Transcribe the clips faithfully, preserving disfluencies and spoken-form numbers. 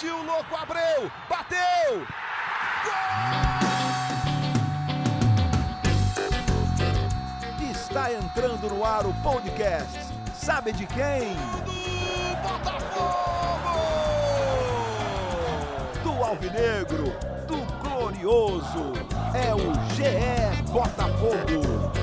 Partiu, louco, Abreu, bateu! Gol! Está entrando no ar o podcast. Sabe de quem? Do Botafogo! Do Alvinegro, do Glorioso. É o G E Botafogo.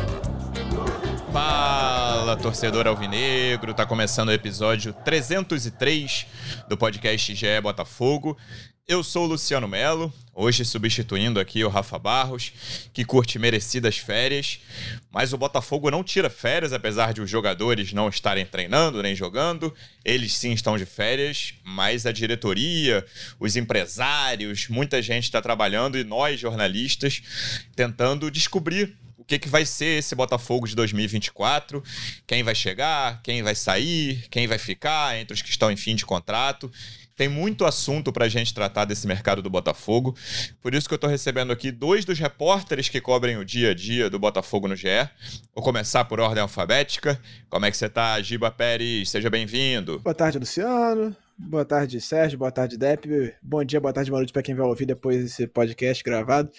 Fala, torcedor alvinegro, tá começando o episódio trezentos e três do podcast G E Botafogo. Eu sou o Luciano Melo, hoje substituindo aqui o Rafa Barros, que curte merecidas férias, mas o Botafogo não tira férias, apesar de os jogadores não estarem treinando nem jogando. Eles sim estão de férias, mas a diretoria, os empresários, muita gente está trabalhando e nós, jornalistas, tentando descobrir o que, que vai ser esse Botafogo de dois mil e vinte e quatro, quem vai chegar, quem vai sair, quem vai ficar entre os que estão em fim de contrato. Tem muito assunto para a gente tratar desse mercado do Botafogo, por isso que eu estou recebendo aqui dois dos repórteres que cobrem o dia a dia do Botafogo no G E. Vou começar por ordem alfabética. Como é que você está, Giba Pérez? Seja bem-vindo. Boa tarde, Luciano. Boa tarde, Sérgio. Boa tarde, Depp. Bom dia, boa tarde, boa noite para quem vai ouvir depois desse podcast gravado.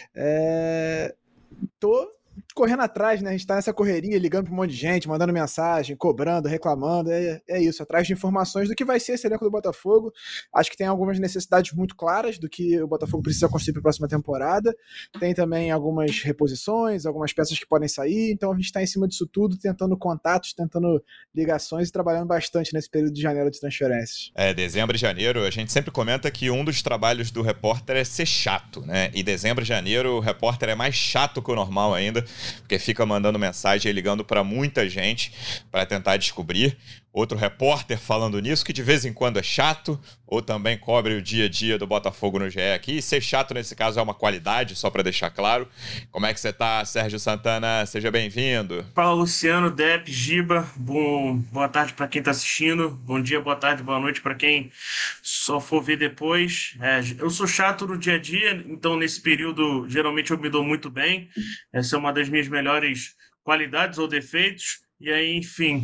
É... Tô correndo atrás, né? A gente tá nessa correria, ligando pra um monte de gente, mandando mensagem, cobrando, reclamando, é, é isso, atrás de informações do que vai ser esse elenco do Botafogo. Acho que tem algumas necessidades muito claras do que o Botafogo precisa construir para a próxima temporada. Tem também algumas reposições, algumas peças que podem sair, então a gente tá em cima disso tudo, tentando contatos, tentando ligações e trabalhando bastante nesse período de janeiro de transferências. É, dezembro e janeiro, a gente sempre comenta que um dos trabalhos do repórter é ser chato, né? E dezembro e janeiro o repórter é mais chato que o normal ainda, porque fica mandando mensagem e ligando para muita gente para tentar descobrir. Outro repórter falando nisso, que de vez em quando é chato, ou também cobre o dia a dia do Botafogo no G E aqui. E ser chato nesse caso é uma qualidade, só para deixar claro. Como é que você tá, Sérgio Santana? Seja bem-vindo. Fala, Luciano, Depp, Giba. Bom, boa tarde para quem tá assistindo. Bom dia, boa tarde, boa noite para quem só for ver depois. É, eu sou chato no dia a dia, então nesse período geralmente eu me dou muito bem. Essa é uma das minhas melhores qualidades ou defeitos. E aí, enfim...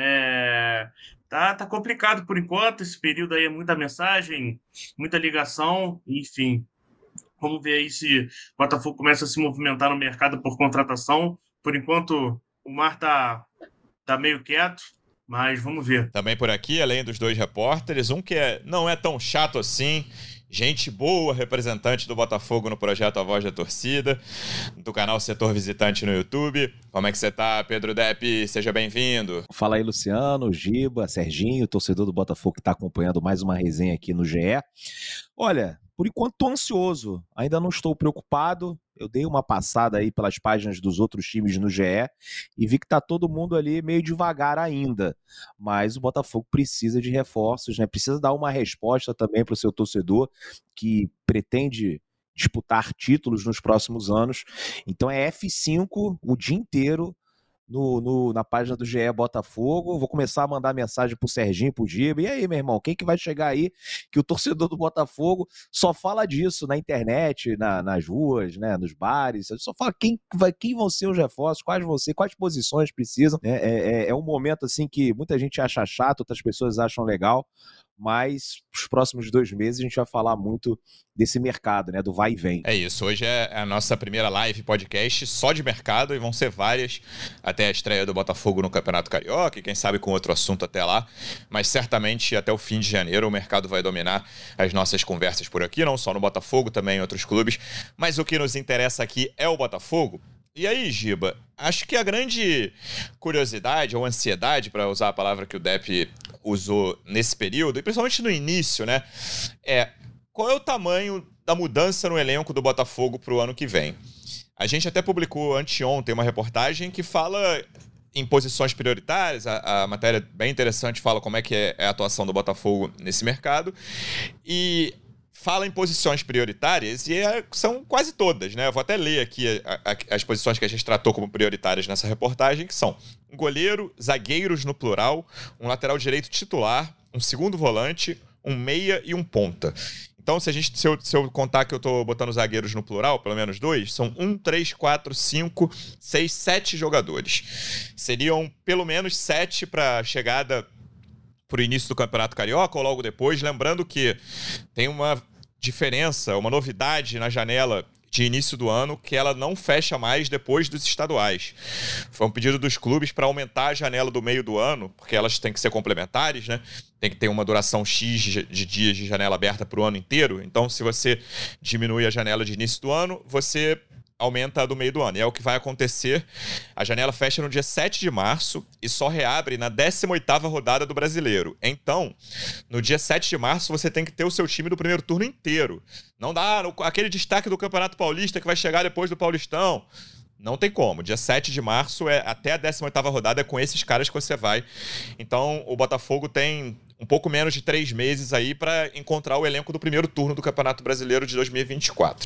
É, tá, tá complicado por enquanto, esse período aí é muita mensagem, muita ligação, enfim. Vamos ver aí se o Botafogo começa a se movimentar no mercado por contratação. Por enquanto, o mar tá, tá meio quieto, mas vamos ver. Também por aqui, além dos dois repórteres, um que é, não é tão chato assim, gente boa, representante do Botafogo no projeto A Voz da Torcida, do canal Setor Visitante no YouTube. Como é que você tá, Pedro Depp? Seja bem-vindo. Fala aí, Luciano, Giba, Serginho, torcedor do Botafogo que está acompanhando mais uma resenha aqui no G E. Olha, por enquanto tô ansioso, ainda não estou preocupado. Eu dei uma passada aí pelas páginas dos outros times no G E e vi que tá todo mundo ali meio devagar ainda. Mas o Botafogo precisa de reforços, né? Precisa dar uma resposta também para o seu torcedor que pretende disputar títulos nos próximos anos. Então é F cinco o dia inteiro no, no, na página do G E Botafogo. Vou começar a mandar mensagem pro Serginho, pro Giba. E aí, meu irmão, quem que vai chegar aí? Que o torcedor do Botafogo só fala disso na internet, na, nas ruas, né, nos bares. Só fala quem, vai, quem vão ser os reforços, quais vão ser, quais posições precisam. É, é, é um momento assim que muita gente acha chato, outras pessoas acham legal. Mas os próximos dois meses a gente vai falar muito desse mercado, né, do vai e vem. É isso, hoje é a nossa primeira live podcast só de mercado e vão ser várias até a estreia do Botafogo no Campeonato Carioca e quem sabe com outro assunto até lá, mas certamente até o fim de janeiro o mercado vai dominar as nossas conversas por aqui, não só no Botafogo, também em outros clubes, mas o que nos interessa aqui é o Botafogo. E aí, Giba, acho que a grande curiosidade ou ansiedade, para usar a palavra que o Depp usou nesse período, e principalmente no início, né, é qual é o tamanho da mudança no elenco do Botafogo para o ano que vem. A gente até publicou anteontem uma reportagem que fala em posições prioritárias, a, a matéria bem interessante fala como é que é, é a atuação do Botafogo nesse mercado, e fala em posições prioritárias e é, são quase todas, né? Eu vou até ler aqui a, a, as posições que a gente tratou como prioritárias nessa reportagem, que são um goleiro, zagueiros no plural, um lateral direito titular, um segundo volante, um meia e um ponta. Então, se, a gente, se, eu, se eu contar que eu tô botando zagueiros no plural, pelo menos dois, são um, três, quatro, cinco, seis, sete jogadores. Seriam pelo menos sete para a chegada para o início do Campeonato Carioca ou logo depois, lembrando que tem uma diferença, uma novidade na janela de início do ano, que ela não fecha mais depois dos estaduais. Foi um pedido dos clubes para aumentar a janela do meio do ano, porque elas têm que ser complementares, né? Tem que ter uma duração X de dias de janela aberta para o ano inteiro. Então, se você diminui a janela de início do ano, você aumenta a do meio do ano. E é o que vai acontecer. A janela fecha no dia sete de março e só reabre na décima oitava rodada do Brasileiro. Então, no dia sete de março, você tem que ter o seu time do primeiro turno inteiro. Não dá aquele destaque do Campeonato Paulista que vai chegar depois do Paulistão. Não tem como. Dia sete de março, é, até a décima oitava rodada, é com esses caras que você vai. Então, o Botafogo tem um pouco menos de três meses aí para encontrar o elenco do primeiro turno do Campeonato Brasileiro de dois mil e vinte e quatro.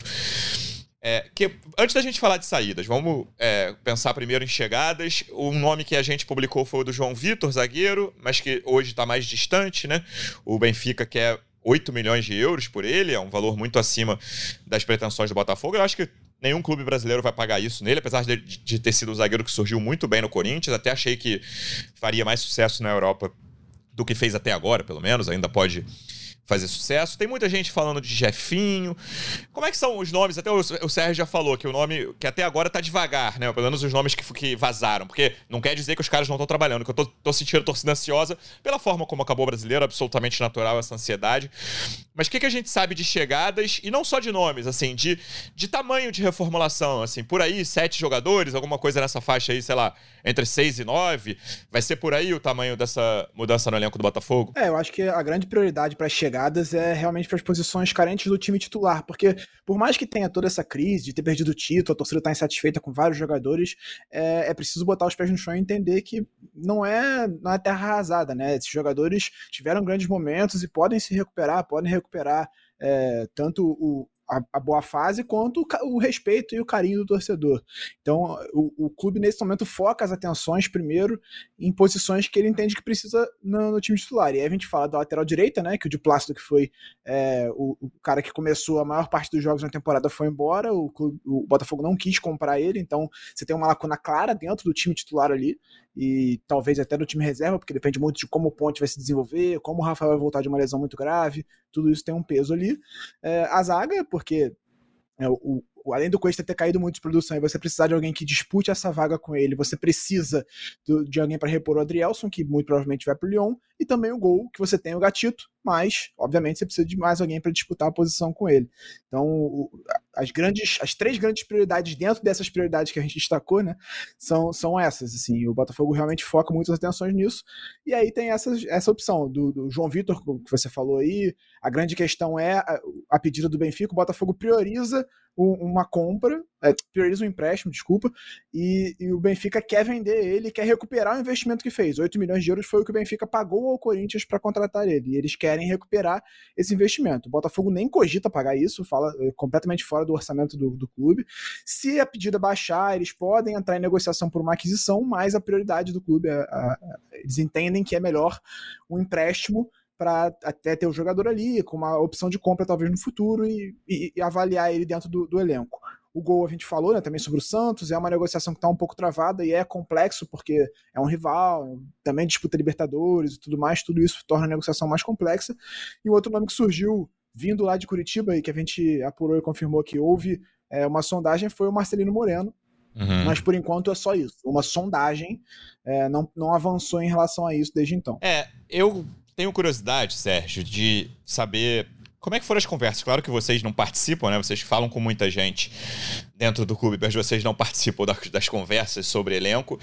É, que, antes da gente falar de saídas, vamos é, pensar primeiro em chegadas. O nome que a gente publicou foi o do João Vitor, zagueiro, mas que hoje está mais distante, né? O Benfica quer oito milhões de euros por ele, é um valor muito acima das pretensões do Botafogo. Eu acho que nenhum clube brasileiro vai pagar isso nele, apesar de, de ter sido um zagueiro que surgiu muito bem no Corinthians. Até achei que faria mais sucesso na Europa do que fez até agora, pelo menos. Ainda pode fazer sucesso. Tem muita gente falando de Jefinho. Como é que são os nomes? Até o, o Sérgio já falou que o nome que até agora tá devagar, né? Pelo menos os nomes que, que vazaram. Porque não quer dizer que os caras não estão trabalhando, que eu tô, tô sentindo a torcida ansiosa pela forma como acabou o Brasileiro, absolutamente natural essa ansiedade. Mas o que, que a gente sabe de chegadas, e não só de nomes, assim, de, de tamanho de reformulação, assim, por aí, sete jogadores, alguma coisa nessa faixa aí, sei lá, entre seis e nove, vai ser por aí o tamanho dessa mudança no elenco do Botafogo? É, eu acho que a grande prioridade para chegar é realmente para as posições carentes do time titular, porque por mais que tenha toda essa crise de ter perdido o título, a torcida está insatisfeita com vários jogadores, é, é preciso botar os pés no chão e entender que não é, não é terra arrasada, né? Esses jogadores tiveram grandes momentos e podem se recuperar, podem recuperar é, tanto o A, a boa fase, quanto o, o respeito e o carinho do torcedor. Então, o, o clube, nesse momento, foca as atenções, primeiro, em posições que ele entende que precisa no, no time titular. E aí a gente fala da lateral direita, né, que o Di Plácido, que foi é, o, o cara que começou a maior parte dos jogos na temporada, foi embora, o, clube, o Botafogo não quis comprar ele, então você tem uma lacuna clara dentro do time titular ali, e talvez até do time reserva, porque depende muito de como o Ponte vai se desenvolver, como o Rafael vai voltar de uma lesão muito grave, tudo isso tem um peso ali. É, a zaga, porque é, o, o, além do Cuesta ter caído muito de produção e você precisar de alguém que dispute essa vaga com ele, você precisa do, de alguém para repor o Adrielson, que muito provavelmente vai para o Lyon, e também o Gol, que você tem o Gatito, mas, obviamente, você precisa de mais alguém para disputar a posição com ele. Então, o, as, grandes, as três grandes prioridades dentro dessas prioridades que a gente destacou, né, são, são essas. Assim, o Botafogo realmente foca muitas atenções nisso, e aí tem essa, essa opção do, do João Vitor, que você falou aí. A grande questão é, a, a pedida do Benfica, o Botafogo prioriza uma compra, é, prioriza um empréstimo, desculpa, e, e o Benfica quer vender ele, quer recuperar o investimento que fez. oito milhões de euros foi o que o Benfica pagou ao Corinthians para contratar ele, e eles querem recuperar esse investimento. O Botafogo nem cogita pagar isso, fala é, completamente fora do orçamento do, do clube. Se a pedida baixar, eles podem entrar em negociação por uma aquisição, mas a prioridade do clube, a, a, eles entendem que é melhor um empréstimo para até ter o jogador ali, com uma opção de compra talvez no futuro, e, e, e avaliar ele dentro do, do elenco. O Gol a gente falou, né, também sobre o Santos, é uma negociação que está um pouco travada e é complexo, porque é um rival, também disputa Libertadores e tudo mais, tudo isso torna a negociação mais complexa. E o outro nome que surgiu vindo lá de Curitiba e que a gente apurou e confirmou que houve é, uma sondagem foi o Marcelino Moreno. Uhum. Mas por enquanto é só isso, uma sondagem, é, não, não avançou em relação a isso desde então. É, eu tenho curiosidade, Sérgio, de saber como é que foram as conversas. Claro que vocês não participam, né? Vocês falam com muita gente dentro do clube, mas vocês não participam das, das conversas sobre elenco,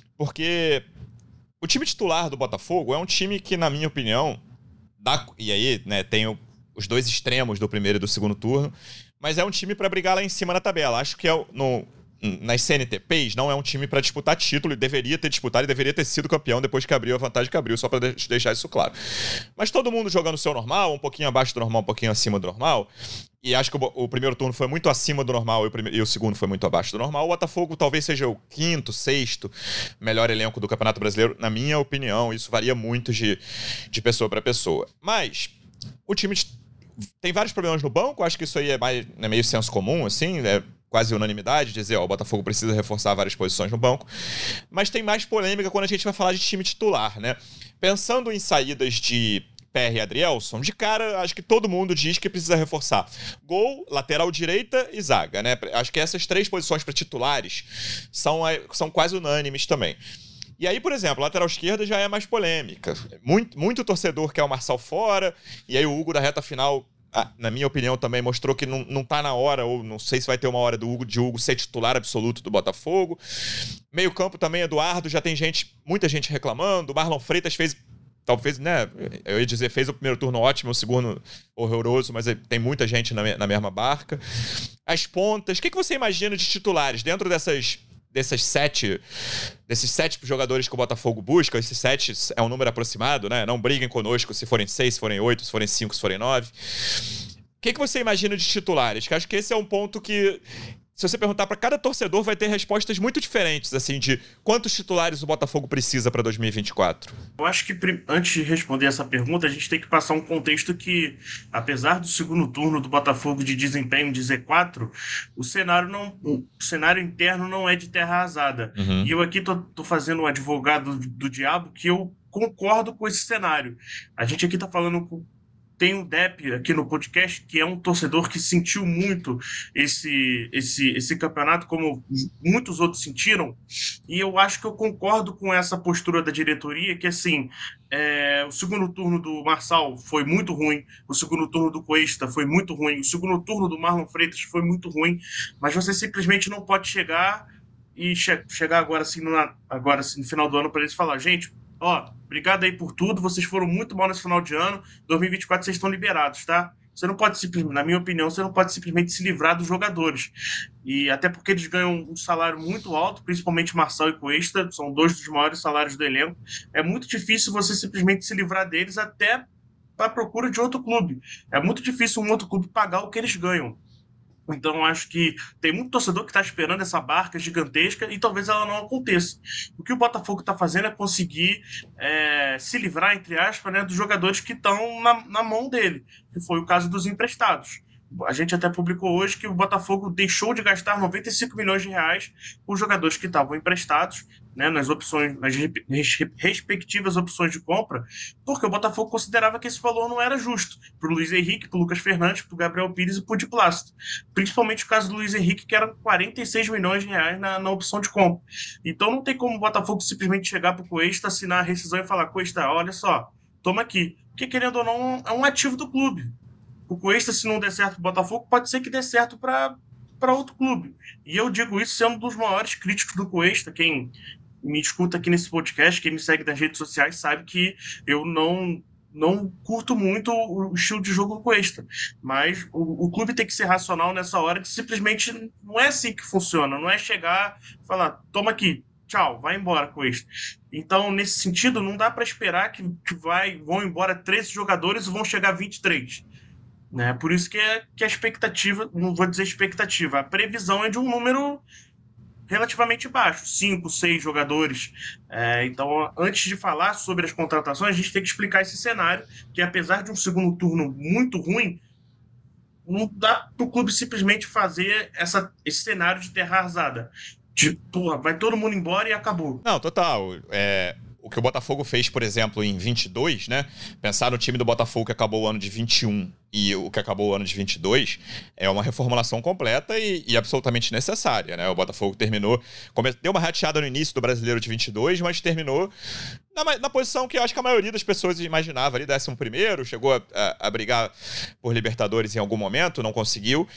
porque o time titular do Botafogo é um time que, na minha opinião, dá, e aí, né, tem o, os dois extremos do primeiro e do segundo turno, mas é um time para brigar lá em cima na tabela. Acho que é no nas C N T Ps não é um time para disputar título, e deveria ter disputado e deveria ter sido campeão depois que abriu a vantagem que abriu, só para deixar isso claro. Mas todo mundo jogando o seu normal, um pouquinho abaixo do normal, um pouquinho acima do normal, e acho que o, o primeiro turno foi muito acima do normal e o, primeiro, e o segundo foi muito abaixo do normal. O Botafogo talvez seja o quinto, sexto melhor elenco do Campeonato Brasileiro, na minha opinião. Isso varia muito de, de pessoa para pessoa. Mas o time tem vários problemas no banco, acho que isso aí é, mais, é meio senso comum, assim, é, quase unanimidade, dizer, ó, o Botafogo precisa reforçar várias posições no banco, mas tem mais polêmica quando a gente vai falar de time titular, né? Pensando em saídas de P R e Adrielson, de cara, acho que todo mundo diz que precisa reforçar gol, lateral direita e zaga, né? Acho que essas três posições para titulares são, são quase unânimes também. E aí, por exemplo, a lateral esquerda já é mais polêmica. Muito, muito torcedor quer o Marçal fora, e aí o Hugo da reta final, na minha opinião, também mostrou que não, não tá na hora, ou não sei se vai ter uma hora do Hugo, de Hugo ser titular absoluto do Botafogo. Meio campo também, Eduardo, já tem gente, muita gente reclamando. O Marlon Freitas fez, talvez, né, eu ia dizer, fez o primeiro turno ótimo, o segundo horroroso, mas tem muita gente na, na mesma barca. As pontas, o que, que você imagina de titulares dentro dessas... Desses sete, desses sete jogadores que o Botafogo busca, esses sete é um número aproximado, né? Não briguem conosco se forem seis, se forem oito, se forem cinco, se forem nove. O que, que você imagina de titulares? Que acho que esse é um ponto que, se você perguntar para cada torcedor, vai ter respostas muito diferentes, assim, de quantos titulares o Botafogo precisa para dois mil e vinte e quatro. Eu acho que, antes de responder essa pergunta, a gente tem que passar um contexto que, apesar do segundo turno do Botafogo de desempenho de Z quatro, o cenário, não, o cenário interno não é de terra arrasada. Uhum. E eu aqui tô, tô fazendo um advogado do, do diabo que eu concordo com esse cenário. A gente aqui tá falando com... Tem o Depp aqui no podcast, que é um torcedor que sentiu muito esse, esse, esse campeonato, como muitos outros sentiram, e eu acho que eu concordo com essa postura da diretoria, que assim, é, o segundo turno do Marçal foi muito ruim, o segundo turno do Cuesta foi muito ruim, o segundo turno do Marlon Freitas foi muito ruim, mas você simplesmente não pode chegar e che- chegar agora assim, no, agora assim no final do ano para eles falar, gente, ó, obrigado aí por tudo, vocês foram muito mal nesse final de ano, dois mil e vinte e quatro vocês estão liberados, tá? Você não pode, simplesmente, na minha opinião, você não pode simplesmente se livrar dos jogadores. E até porque eles ganham um salário muito alto, principalmente Marçal e Cuesta, são dois dos maiores salários do elenco. É muito difícil você simplesmente se livrar deles até para a procura de outro clube. É muito difícil um outro clube pagar o que eles ganham. Então, acho que tem muito torcedor que está esperando essa barca gigantesca e talvez ela não aconteça. O que o Botafogo está fazendo é conseguir é, se livrar, entre aspas, né, dos jogadores que estão na, na mão dele, que foi o caso dos emprestados. A gente até publicou hoje que o Botafogo deixou de gastar noventa e cinco milhões de reais com os jogadores que estavam emprestados, né, nas opções, nas respectivas opções de compra, porque o Botafogo considerava que esse valor não era justo para o Luiz Henrique, para o Lucas Fernandes, para o Gabriel Pires e para o Di Plácido. Principalmente o caso do Luiz Henrique, que eram quarenta e seis milhões de reais na, na opção de compra. Então não tem como o Botafogo simplesmente chegar para o Cuesta, assinar a rescisão e falar, Cuesta, olha só, toma aqui. Porque, querendo ou não, é um ativo do clube. O Cuesta, se não der certo para o Botafogo, pode ser que dê certo para para outro clube. E eu digo isso sendo um dos maiores críticos do Cuesta. Quem me escuta aqui nesse podcast, quem me segue nas redes sociais, sabe que eu não, não curto muito o estilo de jogo do Cuesta. Mas o, o clube tem que ser racional nessa hora, que simplesmente não é assim que funciona. Não é chegar e falar, toma aqui, tchau, vai embora, Cuesta. Então, nesse sentido, não dá para esperar que, que vai, vão embora treze jogadores e vão chegar vinte e três. Né? Por isso que, é, que a expectativa, não vou dizer expectativa, a previsão é de um número relativamente baixo, cinco, seis jogadores. É, então, antes de falar sobre as contratações, a gente tem que explicar esse cenário, que apesar de um segundo turno muito ruim, não dá para o clube simplesmente fazer essa, esse cenário de terra arrasada. De, porra, vai todo mundo embora e acabou. Não, total. É... O que o Botafogo fez, por exemplo, em vinte e dois, né? Pensar no time do Botafogo que acabou o ano de vinte e um e o que acabou o ano de vinte e dois é uma reformulação completa e, e absolutamente necessária, né? O Botafogo terminou... Deu uma rateada no início do Brasileiro de vinte e dois, mas terminou na, na posição que eu acho que a maioria das pessoas imaginava ali, décimo primeiro, chegou a, a, a brigar por Libertadores em algum momento, não conseguiu.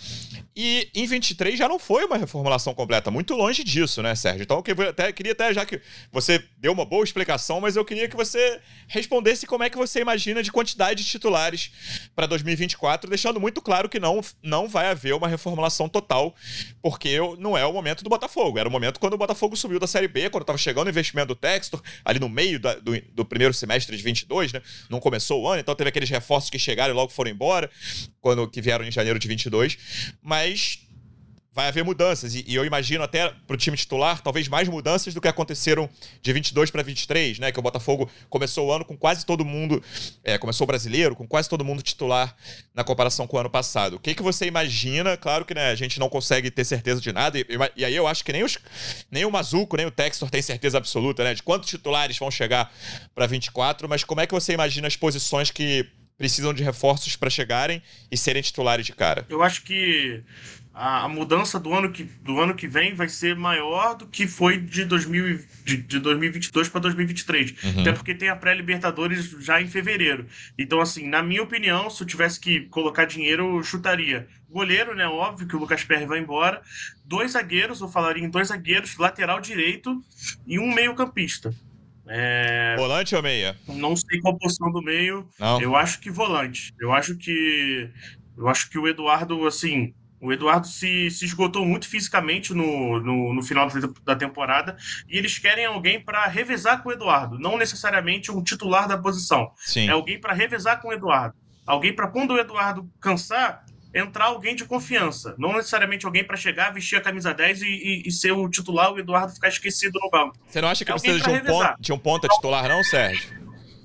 E em vinte e três já não foi uma reformulação completa, muito longe disso, né, Sérgio? Então eu até, queria até, já que você deu uma boa explicação, mas eu queria que você respondesse como é que você imagina de quantidade de titulares para dois mil e vinte e quatro, deixando muito claro que não, não vai haver uma reformulação total, porque não é o momento do Botafogo. Era o momento quando o Botafogo subiu da Série B, quando estava chegando o investimento do Textor, ali no meio da, do, do primeiro semestre de vinte e dois, né? Não começou o ano, então teve aqueles reforços que chegaram e logo foram embora, quando, que vieram em janeiro de vinte e dois, mas vai haver mudanças, e, e eu imagino até pro time titular, talvez mais mudanças do que aconteceram de vinte e dois para vinte e três, né, que o Botafogo começou o ano com quase todo mundo, é, começou o brasileiro, com quase todo mundo titular na comparação com o ano passado. O que que você imagina? Claro que, né, a gente não consegue ter certeza de nada, e, e aí eu acho que nem, os, nem o Mazuco, nem o Textor tem certeza absoluta, né, de quantos titulares vão chegar para vinte e quatro, mas como é que você imagina as posições que precisam de reforços para chegarem e serem titulares de cara? Eu acho que a, a mudança do ano, que, do ano que vem vai ser maior do que foi de, dois mil, de, de dois mil e vinte e dois para dois mil e vinte e três. Uhum. Até porque tem a pré-Libertadores já em fevereiro. Então, assim, na minha opinião, se eu tivesse que colocar dinheiro, eu chutaria. Goleiro, né? Óbvio que o Lucas Perry vai embora. Dois zagueiros, eu falaria em dois zagueiros, lateral direito e um meio-campista. É... Volante ou meia? Não sei qual posição do meio. Não. Eu acho que volante. Eu acho que. Eu acho que o Eduardo, assim. O Eduardo se, se esgotou muito fisicamente no, no, no final da temporada. E eles querem alguém para revezar com o Eduardo. Não necessariamente um titular da posição. Sim. É alguém para revezar com o Eduardo. Alguém para, quando o Eduardo cansar, entrar alguém de confiança. Não necessariamente alguém para chegar, vestir a camisa dez e, e, e ser o titular, o Eduardo ficar esquecido no banco. Você não acha que É precisa de um, revezar. ponto, de um ponta titular, não, Sérgio?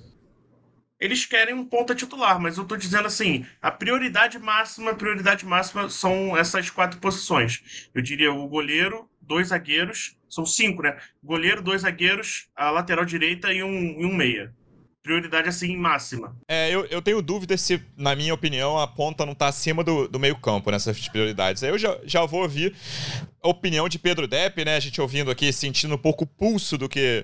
Eles querem um ponta titular, mas eu tô dizendo assim, a prioridade máxima, a prioridade máxima são essas quatro posições. Eu diria o goleiro, dois zagueiros, são cinco, né? Goleiro, dois zagueiros, a lateral direita e um, e um meia. Prioridade, assim, máxima. É, eu, eu tenho dúvida se, na minha opinião, a ponta não tá acima do, do meio campo nessas prioridades. Aí eu já, já vou ouvir a opinião de Pedro Depp, né? A gente ouvindo aqui, sentindo um pouco o pulso do que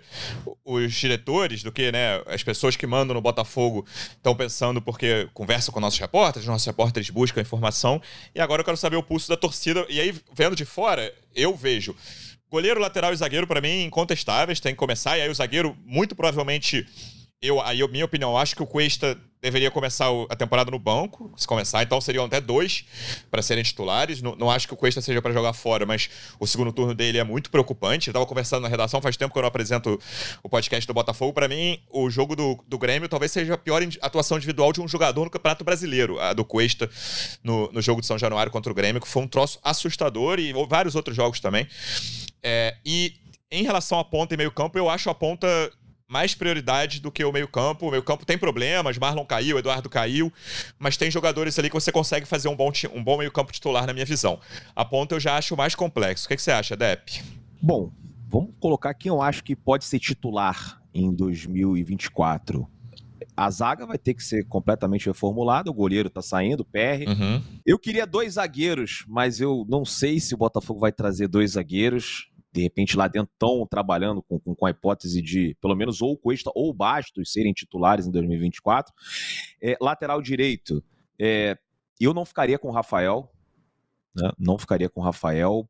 os diretores, do que, né, as pessoas que mandam no Botafogo estão pensando, porque conversam com nossos repórteres, nossos repórteres buscam informação. E agora eu quero saber o pulso da torcida. E aí, vendo de fora, eu vejo goleiro, lateral e zagueiro, para mim, incontestáveis, tem que começar. E aí o zagueiro, muito provavelmente... Eu, aí, eu, minha opinião, acho que o Cuesta deveria começar a temporada no banco, se começar, então seriam até dois para serem titulares. Não, não acho que o Cuesta seja para jogar fora, mas o segundo turno dele é muito preocupante. Eu estava conversando na redação, faz tempo que eu não apresento o podcast do Botafogo. Para mim, o jogo do, do Grêmio talvez seja a pior atuação individual de um jogador no Campeonato Brasileiro, a do Cuesta no, no jogo de São Januário contra o Grêmio, que foi um troço assustador, e vários outros jogos também. É, e em relação à ponta e meio campo, eu acho a ponta mais prioridade do que o meio-campo. O meio-campo tem problemas, Marlon caiu, Eduardo caiu, mas tem jogadores ali que você consegue fazer um bom, um bom meio-campo titular, na minha visão. A ponta eu já acho mais complexo. O que, que você acha, Depp? Bom, vamos colocar quem eu acho que pode ser titular em dois mil e vinte e quatro. A zaga vai ter que ser completamente reformulada, o goleiro tá saindo, o P R. Uhum. Eu queria dois zagueiros, mas eu não sei se o Botafogo vai trazer dois zagueiros. De repente lá dentro estão trabalhando com, com, com a hipótese de pelo menos ou o Cuesta ou o Bastos serem titulares em dois mil e vinte e quatro. É, lateral direito, é, eu não ficaria com o Rafael, né? Não ficaria com o Rafael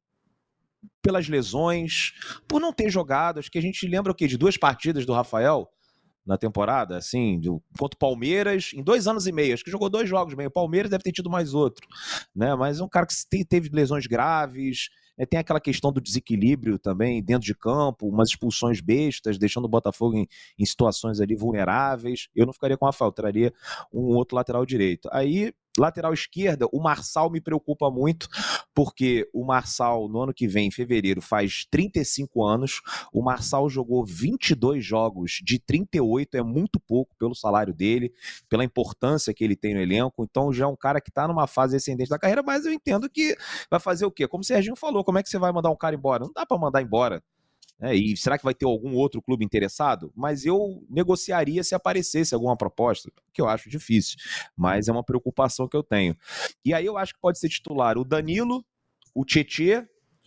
pelas lesões, por não ter jogado. Acho que a gente lembra o quê? De duas partidas do Rafael na temporada, assim, do, contra o Palmeiras, em dois anos e meio, acho que jogou dois jogos meio. O Palmeiras deve ter tido mais outro, né? Mas é um cara que te, teve lesões graves. É, tem aquela questão do desequilíbrio também dentro de campo, umas expulsões bestas, deixando o Botafogo em, em situações ali vulneráveis. Eu não ficaria com o Rafael, traria um outro lateral direito. Aí, lateral esquerda, o Marçal me preocupa muito, porque o Marçal, no ano que vem, em fevereiro, faz trinta e cinco anos. O Marçal jogou vinte e dois jogos de trinta e oito, é muito pouco pelo salário dele, pela importância que ele tem no elenco. Então já é um cara que está numa fase ascendente da carreira, mas eu entendo que vai fazer o quê? Como o Serginho falou, como é que você vai mandar um cara embora? Não dá para mandar embora. É, e será que vai ter algum outro clube interessado? Mas eu negociaria se aparecesse alguma proposta, que eu acho difícil, mas é uma preocupação que eu tenho. E aí eu acho que pode ser titular o Danilo, o Tietê,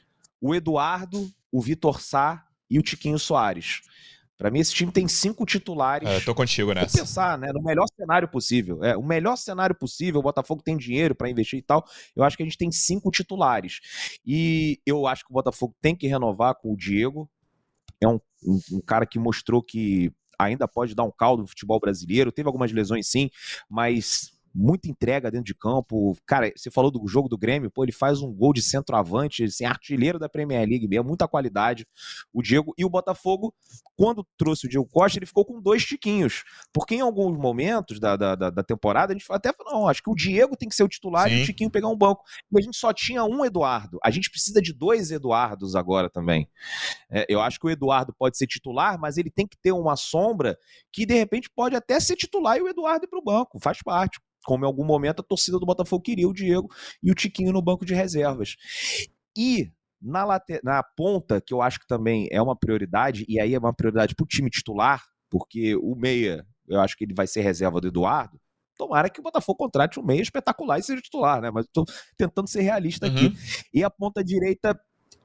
o Eduardo, o Vitor Sá e o Tiquinho Soares. Para mim, esse time tem cinco titulares. É, eu tô contigo nessa. Vou pensar, né, no melhor cenário possível. É, o melhor cenário possível, o Botafogo tem dinheiro para investir e tal. Eu acho que a gente tem cinco titulares. E eu acho que o Botafogo tem que renovar com o Diego. É um, um, um cara que mostrou que ainda pode dar um caldo no futebol brasileiro. Teve algumas lesões, sim, mas muita entrega dentro de campo. Cara, você falou do jogo do Grêmio, pô, ele faz um gol de centroavante, assim, artilheiro da Premier League mesmo, muita qualidade, o Diego. E o Botafogo, quando trouxe o Diego Costa, ele ficou com dois tiquinhos, porque em alguns momentos da, da, da temporada, a gente até falou, não, acho que o Diego tem que ser o titular Sim. e o Tiquinho pegar um banco. E a gente só tinha um Eduardo, a gente precisa de dois Eduardos agora também. É, eu acho que o Eduardo pode ser titular, mas ele tem que ter uma sombra que, de repente, pode até ser titular e o Eduardo ir pro banco, faz parte. Como em algum momento a torcida do Botafogo queria o Diego e o Tiquinho no banco de reservas. E na, late... na ponta, que eu acho que também é uma prioridade, e aí é uma prioridade pro time titular, porque o meia, eu acho que ele vai ser reserva do Eduardo. Tomara que o Botafogo contrate um meia espetacular e seja titular, né? Mas estou tentando ser realista aqui. Uhum. E a ponta direita,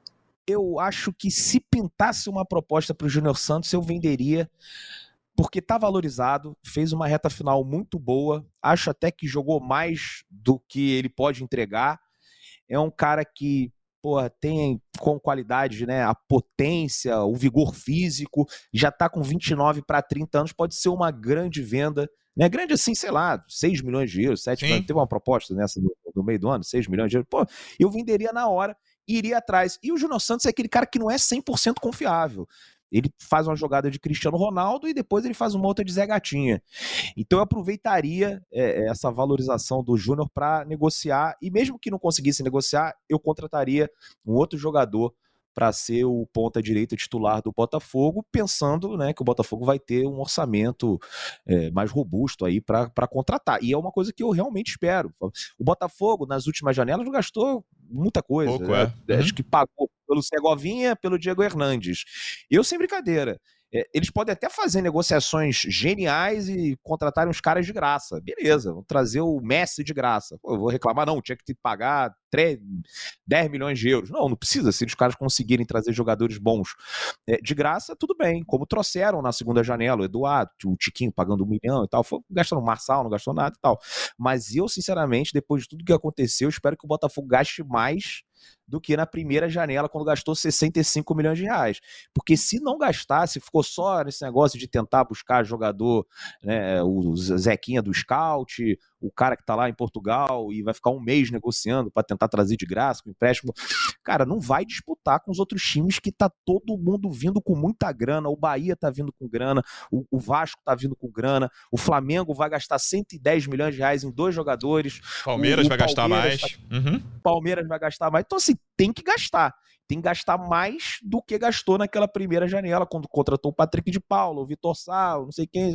eu acho que se pintasse uma proposta para o Júnior Santos, eu venderia, porque está valorizado, fez uma reta final muito boa, acho até que jogou mais do que ele pode entregar. É um cara que, porra, tem com qualidade, né, a potência, o vigor físico, já está com vinte e nove para trinta anos, pode ser uma grande venda, né? Grande assim, sei lá, seis milhões de euros, sete milhões, teve uma proposta nessa no, no meio do ano, seis milhões de euros, pô, eu venderia na hora e iria atrás. E o Júnior Santos é aquele cara que não é cem por cento confiável. Ele faz uma jogada de Cristiano Ronaldo e depois ele faz uma outra de Zé Gatinha. Então eu aproveitaria é, essa valorização do Júnior para negociar, e mesmo que não conseguisse negociar, eu contrataria um outro jogador para ser o ponta-direita titular do Botafogo, pensando, né, que o Botafogo vai ter um orçamento é, mais robusto aí para contratar. E é uma coisa que eu realmente espero. O Botafogo, nas últimas janelas, não gastou muita coisa. Pouco, né? é. Acho uhum. que pagou pelo Segovinha, pelo Diego Hernandes. Eu, sem brincadeira, é, eles podem até fazer negociações geniais e contratarem uns caras de graça. Beleza, vão trazer o Messi de graça. Pô, eu vou reclamar, não, tinha que te pagar três, dez milhões de euros. Não, não precisa. Se os caras conseguirem trazer jogadores bons é, de graça, tudo bem. Como trouxeram na segunda janela, o Eduardo, o Tiquinho pagando um milhão e tal. Foi gastando o Marçal, não gastou nada e tal. Mas eu, sinceramente, depois de tudo que aconteceu, espero que o Botafogo gaste mais do que na primeira janela, quando gastou sessenta e cinco milhões de reais. Porque se não gastasse, ficou só nesse negócio de tentar buscar jogador, né, o Zequinha do Scout, o cara que tá lá em Portugal e vai ficar um mês negociando para tentar trazer de graça, com empréstimo. Cara, não vai disputar com os outros times que tá todo mundo vindo com muita grana. O Bahia tá vindo com grana, o, o Vasco tá vindo com grana, o Flamengo vai gastar cento e dez milhões de reais em dois jogadores. Palmeiras o, o vai gastar mais. Tá... Uhum. Palmeiras vai gastar mais. Então, assim, tem que gastar. Tem que gastar mais do que gastou naquela primeira janela, quando contratou o Patrick de Paula, o Vitor Sá, não sei quem,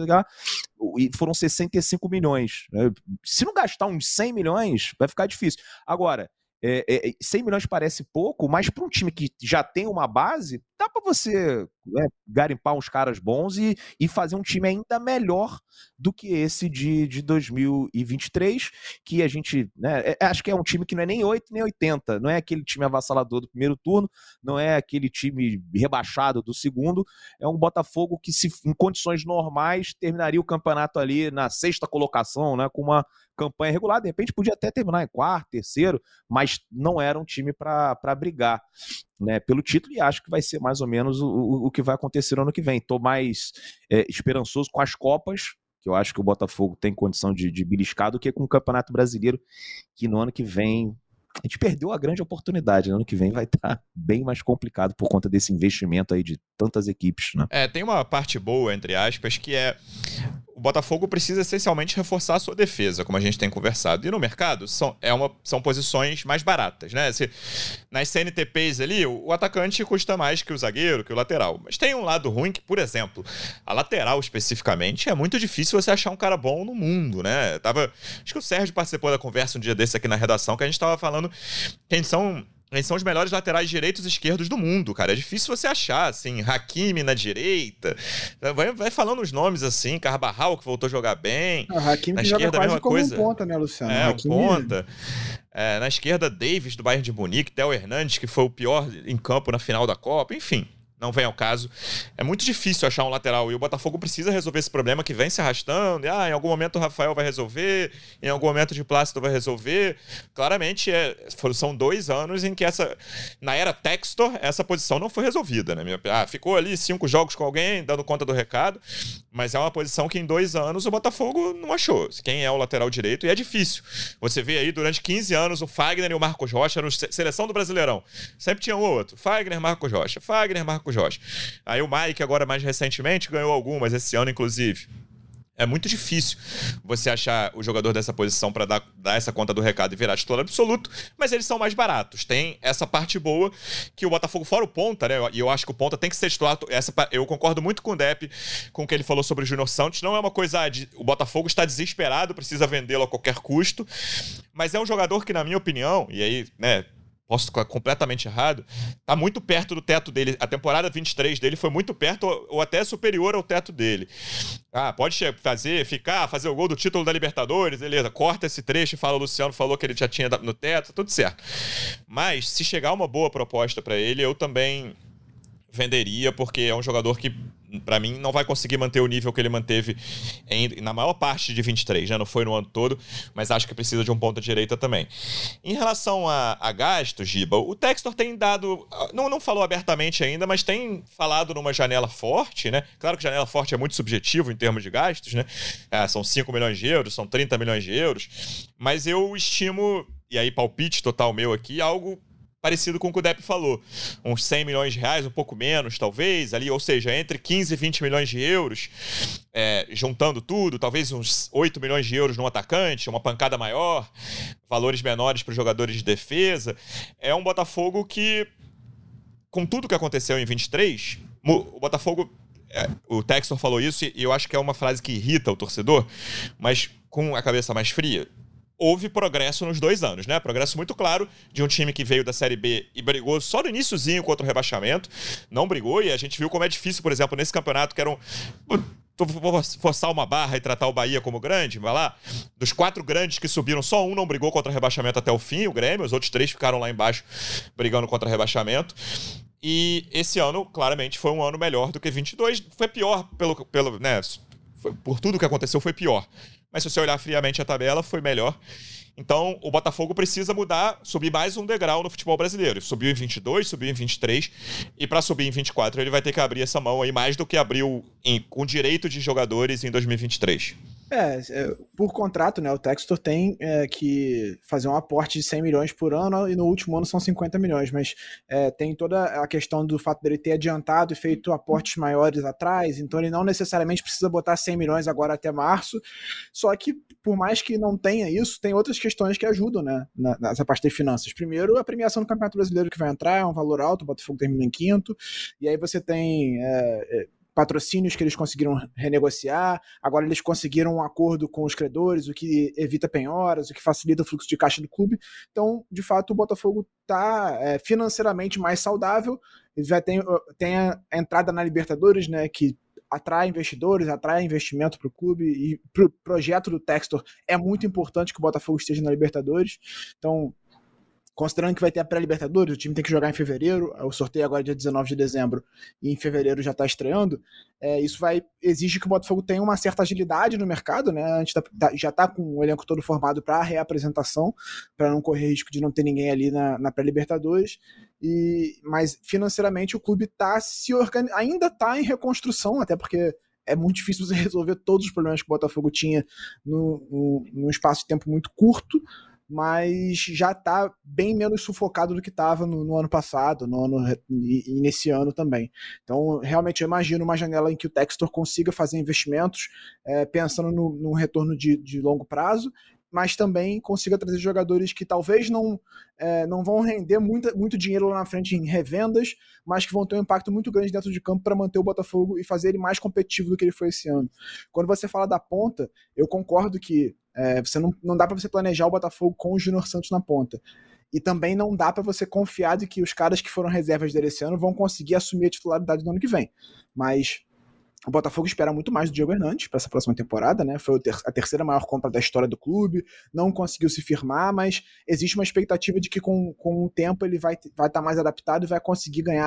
e foram sessenta e cinco milhões. Se não gastar uns cem milhões, vai ficar difícil. Agora, é, é, cem milhões parece pouco, mas para um time que já tem uma base, dá para você, né, garimpar uns caras bons e, e fazer um time ainda melhor do que esse de, de dois mil e vinte e três, que a gente, né, é, acho que é um time que não é nem oito nem oitenta, não é aquele time avassalador do primeiro turno, não é aquele time rebaixado do segundo, é um Botafogo que, se em condições normais, terminaria o campeonato ali na sexta colocação, né, com uma campanha regular, de repente podia até terminar em quarto, terceiro, mas não era um time para brigar, né, pelo título, e acho que vai ser mais ou menos o, o, o que vai acontecer no ano que vem. Estou mais é, esperançoso com as Copas, que eu acho que o Botafogo tem condição de, de beliscar, do que com o Campeonato Brasileiro, que no ano que vem a gente perdeu a grande oportunidade. No ano que vem vai estar bem mais complicado por conta desse investimento aí de tantas equipes, né? É, tem uma parte boa, entre aspas, que é o Botafogo precisa essencialmente reforçar a sua defesa, como a gente tem conversado. E no mercado são, é uma, são posições mais baratas, né? Se, nas C N T Ps ali, o, o atacante custa mais que o zagueiro, que o lateral. Mas tem um lado ruim que, por exemplo, a lateral especificamente, é muito difícil você achar um cara bom no mundo, né? Tava, acho que o Sérgio participou da conversa um dia desse aqui na redação, que a gente tava falando quem são... Eles são os melhores laterais direitos e esquerdos do mundo, cara. É difícil você achar, assim, Hakimi na direita. Vai, vai falando os nomes, assim, Carvajal, que voltou a jogar bem. O Hakimi na que esquerda, joga quase a mesma como coisa. um ponta, né, Luciano? É, um Hakimi... ponta. É, na esquerda, Davis, do Bayern de Munique, Theo Hernandes, que foi o pior em campo na final da Copa. Enfim, não vem ao caso. É muito difícil achar um lateral e o Botafogo precisa resolver esse problema que vem se arrastando. E, ah, em algum momento o Rafael vai resolver, em algum momento o de Plácido vai resolver. Claramente, é, são dois anos em que essa, na era Textor, essa posição não foi resolvida. Né? Ah, ficou ali cinco jogos com alguém, dando conta do recado, mas é uma posição que em dois anos o Botafogo não achou. Quem é o lateral direito? E é difícil. Você vê aí, durante quinze anos, o Fagner e o Marcos Rocha eram seleção do Brasileirão. Sempre tinha um ou outro. Fagner, Marcos Rocha. Fagner, Marcos Rocha. Aí o Mike, agora mais recentemente, ganhou algumas, esse ano inclusive. É muito difícil você achar o jogador dessa posição para dar, dar essa conta do recado e virar titular absoluto, mas eles são mais baratos. Tem essa parte boa que o Botafogo, fora o ponta, né? E eu acho que o ponta tem que ser titular. Essa, eu concordo muito com o Depp, com o que ele falou sobre o Júnior Santos. Não é uma coisa de, o Botafogo está desesperado, precisa vendê-lo a qualquer custo, mas é um jogador que, na minha opinião, e aí, né, posso ficar completamente errado, tá muito perto do teto dele. A temporada vinte e três dele foi muito perto ou até superior ao teto dele. Ah, pode fazer, ficar, fazer o gol do título da Libertadores, beleza, corta esse trecho e fala, o Luciano falou que ele já tinha no teto, tudo certo. Mas se chegar uma boa proposta para ele, eu também venderia, porque é um jogador que, para mim, não vai conseguir manter o nível que ele manteve em, na maior parte de vinte e três, né? Não foi no ano todo, mas acho que precisa de um ponta-direita também. Em relação a, a gastos, Giba, o Textor tem dado, não, não falou abertamente ainda, mas tem falado numa janela forte, né? Claro que janela forte é muito subjetivo em termos de gastos, né? É, são cinco milhões de euros, são trinta milhões de euros, mas eu estimo, e aí palpite total meu aqui, algo parecido com o que o Depp falou, uns cem milhões de reais, um pouco menos, talvez, ali, ou seja, entre quinze e vinte milhões de euros, é, juntando tudo, talvez uns oito milhões de euros num atacante, uma pancada maior, valores menores para os jogadores de defesa. É um Botafogo que, com tudo que aconteceu em vinte e três, o Botafogo, é, o Textor falou isso, e eu acho que é uma frase que irrita o torcedor, mas com a cabeça mais fria, houve progresso nos dois anos, né? Progresso muito claro de um time que veio da Série B e brigou só no iniciozinho contra o rebaixamento. Não brigou, e a gente viu como é difícil, por exemplo, nesse campeonato, que era um... Vou forçar uma barra e tratar o Bahia como grande, vai lá. Dos quatro grandes que subiram, só um não brigou contra o rebaixamento até o fim, o Grêmio. Os outros três ficaram lá embaixo brigando contra o rebaixamento. E esse ano, claramente, foi um ano melhor do que vinte e dois. Foi pior pelo... pelo né? Foi, por tudo que aconteceu, foi pior. Mas se você olhar friamente a tabela, foi melhor. Então, o Botafogo precisa mudar, subir mais um degrau no futebol brasileiro. Subiu em vinte e dois, subiu em vinte e três, e para subir em vinte e quatro ele vai ter que abrir essa mão aí mais do que abriu em, com direito de jogadores em dois mil e vinte e três. É, por contrato, né, o Textor tem é, que fazer um aporte de cem milhões por ano e no último ano são cinquenta milhões, mas é, tem toda a questão do fato dele ter adiantado e feito aportes maiores atrás, então ele não necessariamente precisa botar cem milhões agora até março, só que por mais que não tenha isso, tem outras questões que ajudam, né, nessa parte de finanças. Primeiro, a premiação do Campeonato Brasileiro que vai entrar, é um valor alto, o Botafogo termina em quinto, e aí você tem... É, patrocínios que eles conseguiram renegociar, agora eles conseguiram um acordo com os credores, o que evita penhoras, o que facilita o fluxo de caixa do clube. Então, de fato, o Botafogo está é, financeiramente mais saudável, já tem, tem a entrada na Libertadores, né, que atrai investidores, atrai investimento para o clube, e para o projeto do Textor é muito importante que o Botafogo esteja na Libertadores. Então, considerando que vai ter a pré-Libertadores, o time tem que jogar em fevereiro, o sorteio agora é dia dezenove de dezembro, e em fevereiro já está estreando, é, isso vai exige que o Botafogo tenha uma certa agilidade no mercado, né? A gente tá, tá, já está com o elenco todo formado para a reapresentação, para não correr risco de não ter ninguém ali na, na pré-Libertadores, e, mas financeiramente o clube tá se organi- ainda está em reconstrução, até porque é muito difícil você resolver todos os problemas que o Botafogo tinha no, no, num espaço de tempo muito curto, mas já está bem menos sufocado do que estava no, no ano passado no ano, e, e nesse ano também. Então, realmente, eu imagino uma janela em que o Textor consiga fazer investimentos é, pensando no, no retorno de, de longo prazo, mas também consiga trazer jogadores que talvez não, é, não vão render muito, muito dinheiro lá na frente em revendas, mas que vão ter um impacto muito grande dentro de campo para manter o Botafogo e fazer ele mais competitivo do que ele foi esse ano. Quando você fala da ponta, eu concordo que é, você não, não dá para você planejar o Botafogo com o Júnior Santos na ponta. E também não dá para você confiar de que os caras que foram reservas dele esse ano vão conseguir assumir a titularidade no ano que vem. Mas o Botafogo espera muito mais do Diego Hernandes para essa próxima temporada, né? Foi a terceira maior compra da história do clube, não conseguiu se firmar, mas existe uma expectativa de que com, com o tempo ele vai, vai estar mais adaptado e vai conseguir ganhar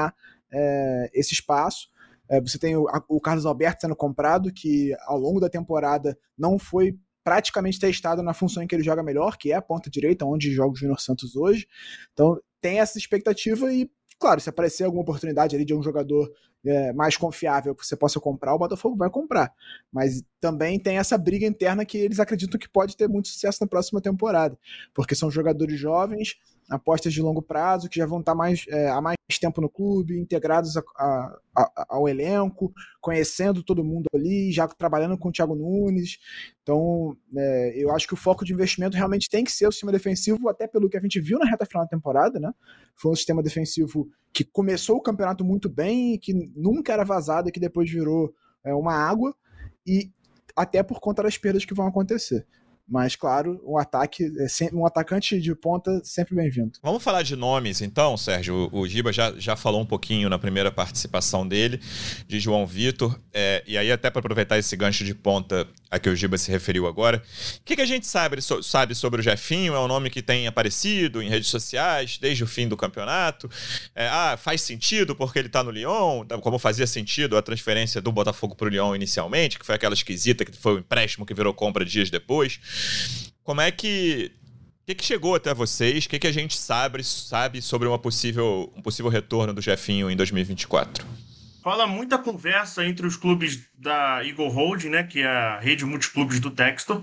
é, esse espaço. É, você tem o, o Carlos Alberto sendo comprado, que ao longo da temporada não foi praticamente testado na função em que ele joga melhor, que é a ponta direita, onde joga o Júnior Santos hoje. Então tem essa expectativa e, claro, se aparecer alguma oportunidade ali de um jogador é, mais confiável que você possa comprar, o Botafogo vai comprar. Mas também tem essa briga interna que eles acreditam que pode ter muito sucesso na próxima temporada, porque são jogadores jovens, apostas de longo prazo, que já vão estar mais, é, há mais tempo no clube, integrados a, a, a, ao elenco, conhecendo todo mundo ali, já trabalhando com o Thiago Nunes. Então, é, eu acho que o foco de investimento realmente tem que ser o sistema defensivo, até pelo que a gente viu na reta final da temporada, né? Foi um sistema defensivo que começou o campeonato muito bem, que nunca era vazado e que depois virou é, uma água, e até por conta das perdas que vão acontecer. Mas, claro, um ataque, um atacante de ponta sempre bem-vindo. Vamos falar de nomes, então, Sérgio. O Giba já, já falou um pouquinho na primeira participação dele, de João Vitor. É, e aí, até para aproveitar esse gancho de ponta a que o Giba se referiu agora, o que, que a gente sabe, so, sabe sobre o Jefinho? É um nome que tem aparecido em redes sociais desde o fim do campeonato. É, ah, faz sentido porque ele está no Lyon, como fazia sentido a transferência do Botafogo para o Lyon inicialmente, que foi aquela esquisita, que foi o empréstimo que virou compra dias depois. Como é que... O que, que chegou até vocês? O que, que a gente sabe, sabe sobre uma possível, um possível retorno do Jefinho em dois mil e vinte e quatro? Rola muita conversa entre os clubes da Eagle Holding, né, que é a rede multiclubes do Textor,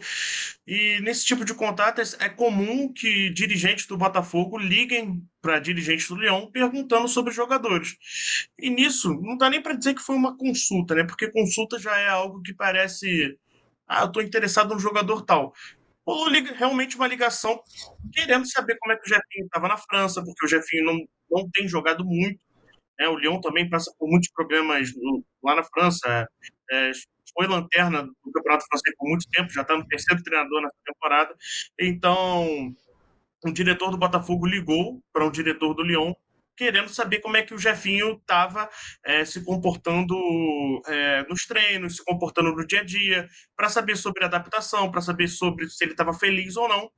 e nesse tipo de contato é comum que dirigentes do Botafogo liguem para dirigentes do Lyon perguntando sobre os jogadores. E nisso, não dá nem para dizer que foi uma consulta, né, porque consulta já é algo que parece... Ah, eu estou interessado no jogador tal. Rolou realmente uma ligação querendo saber como é que o Jefinho estava na França, porque o Jefinho não, não tem jogado muito. É, o Lyon também passa por muitos problemas no, lá na França. É, foi lanterna do Campeonato Francês por muito tempo, já está no terceiro treinador nessa temporada. Então, um diretor do Botafogo ligou para um diretor do Lyon querendo saber como é que o Jefinho estava é, se comportando é, nos treinos, se comportando no dia a dia, para saber sobre a adaptação, para saber sobre se ele estava feliz ou não.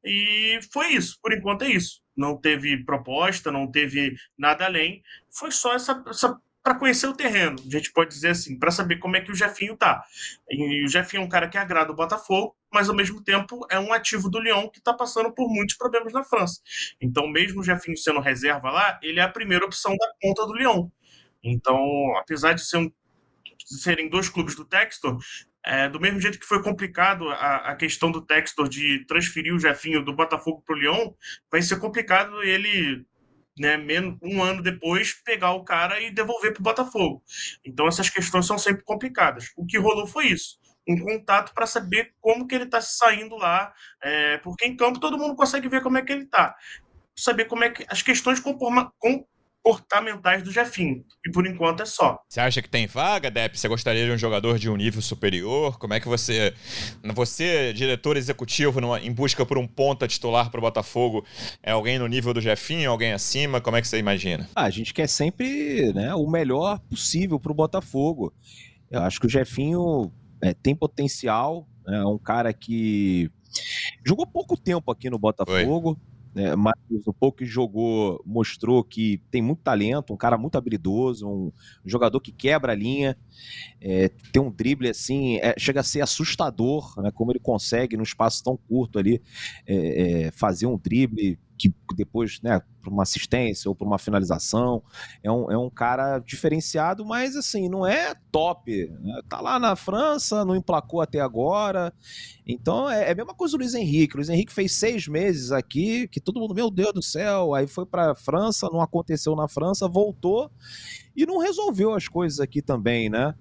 E foi isso, por enquanto é isso. Não teve proposta, não teve nada além, foi só essa... essa para conhecer o terreno, a gente pode dizer assim, para saber como é que o Jefinho tá. E o Jefinho é um cara que agrada o Botafogo, mas ao mesmo tempo é um ativo do Lyon que está passando por muitos problemas na França. Então, mesmo o Jefinho sendo reserva lá, ele é a primeira opção da conta do Lyon. Então, apesar de, ser um, de serem dois clubes do Textor, é, do mesmo jeito que foi complicado a, a questão do Textor de transferir o Jefinho do Botafogo para o Lyon, vai ser complicado ele... Né, um ano depois, pegar o cara e devolver para o Botafogo. Então, essas questões são sempre complicadas. O que rolou foi isso. Um contato para saber como que ele está saindo lá, é, porque em campo todo mundo consegue ver como é que ele está. Saber como é que... As questões comportamentais do Jefinho. E por enquanto é só. Você acha que tem vaga, Depp? Você gostaria de um jogador de um nível superior? Como é que você... Você, diretor executivo, numa, em busca por um ponta titular para o Botafogo, é alguém no nível do Jefinho, alguém acima? Como é que você imagina? Ah, a gente quer sempre, né, o melhor possível para o Botafogo. Eu acho que o Jefinho é, tem potencial, é um cara que jogou pouco tempo aqui no Botafogo. Oi. É, mas o pouco que jogou mostrou que tem muito talento, um cara muito habilidoso, um jogador que quebra a linha, é, tem um drible assim, é, chega a ser assustador, né, como ele consegue num espaço tão curto ali é, é, fazer um drible que depois, né, para uma assistência ou para uma finalização, é um, é um cara diferenciado, mas assim, não é top, né? Tá lá na França, não emplacou até agora, então é, é a mesma coisa do Luiz Henrique. O Luiz Henrique fez seis meses aqui, que todo mundo, meu Deus do céu, aí foi para a França, não aconteceu na França, voltou e não resolveu as coisas aqui também, né?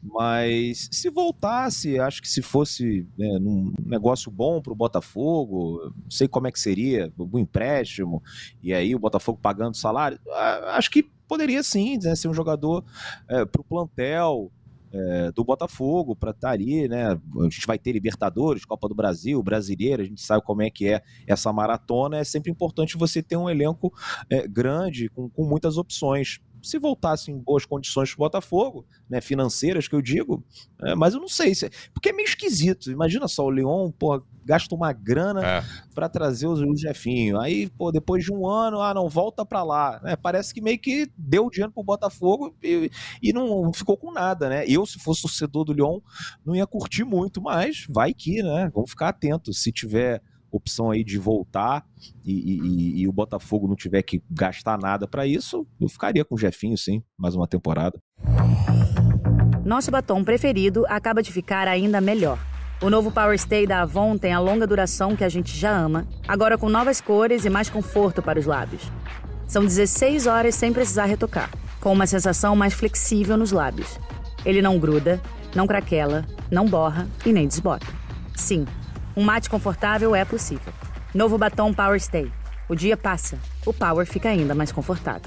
Mas se voltasse, acho que se fosse né, um negócio bom para o Botafogo, não sei como é que seria, um empréstimo, e aí o Botafogo pagando salário, acho que poderia sim né, ser um jogador é, para o plantel é, do Botafogo, para estar ali, né? A gente vai ter Libertadores, Copa do Brasil, Brasileiro, a gente sabe como é que é essa maratona, é sempre importante você ter um elenco é, grande, com, com muitas opções. se voltasse em boas condições pro Botafogo, né, financeiras que eu digo, é, mas eu não sei, se, porque é meio esquisito. Imagina só, o Lyon, pô, gasta uma grana é. para trazer o, o Jefinho, aí, pô, depois de um ano, ah, não, volta para lá, né, parece que meio que deu o dinheiro pro Botafogo e, e não ficou com nada, né, eu, se fosse torcedor do Lyon, não ia curtir muito, mas vai que, né, vamos ficar atentos, se tiver opção aí de voltar e, e, e o Botafogo não tiver que gastar nada para isso, eu ficaria com o Jefinho, sim, mais uma temporada. Nosso batom preferido acaba de ficar ainda melhor. O novo Power Stay da Avon tem a longa duração que a gente já ama, agora com novas cores e mais conforto para os lábios. São dezesseis horas sem precisar retocar, com uma sensação mais flexível nos lábios. Ele não gruda, não craquela, não borra e nem desbota. Sim, um mate confortável é possível. Novo batom Power Stay. O dia passa, o Power fica ainda mais confortável.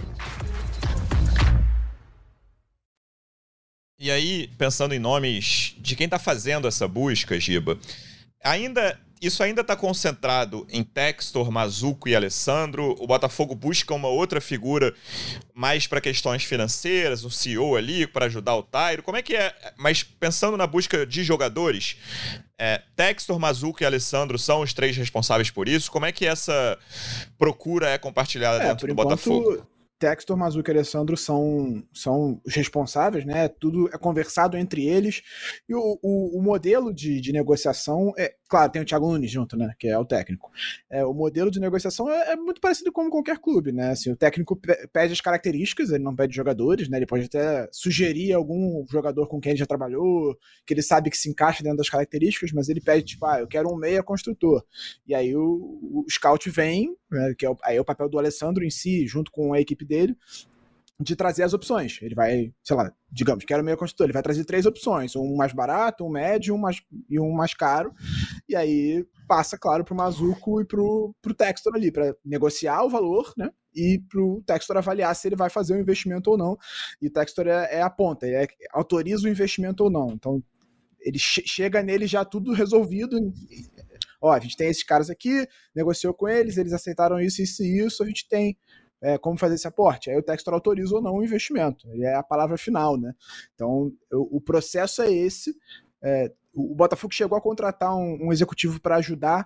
E aí, pensando em nomes de quem está fazendo essa busca, Giba, ainda, isso ainda está concentrado em Textor, Mazuco e Alessandro? O Botafogo busca uma outra figura mais para questões financeiras, um C E O ali para ajudar o Tairo? Como é que é? Mas pensando na busca de jogadores, é, Textor, Mazuco e Alessandro são os três responsáveis por isso? Como é que essa procura é compartilhada é, dentro do enquanto... Botafogo? Textor, Mazuco e Alessandro são, são os responsáveis, né? Tudo é conversado entre eles. E o, o, o modelo de, de negociação é, claro, tem o Thiago Nunes junto, né? Que é o técnico. É, o modelo de negociação é, é muito parecido com qualquer clube, né? Assim, o técnico pede as características, ele não pede jogadores, né? Ele pode até sugerir algum jogador com quem ele já trabalhou, que ele sabe que se encaixa dentro das características, mas ele pede, tipo, ah, eu quero um meia construtor. E aí o, o scout vem, né, que é o, aí é o papel do Alessandro em si, junto com a equipe dele, de trazer as opções. Ele vai, sei lá, digamos, quero meio construtor, ele vai trazer três opções, um mais barato, um médio um mais, e um mais caro, e aí passa, claro, pro Mazuco e pro, pro Textor ali, para negociar o valor, né, e pro Textor avaliar se ele vai fazer o investimento ou não, e o Textor é, é a ponta, ele é, autoriza o investimento ou não, então ele che- chega nele já tudo resolvido, ó, a gente tem esses caras aqui, negociou com eles, eles aceitaram isso, isso e isso, a gente tem É, como fazer esse aporte, aí o Textor autoriza ou não o investimento, e é a palavra final, né? Então, o, o processo é esse. É, o Botafogo chegou a contratar um, um executivo para ajudar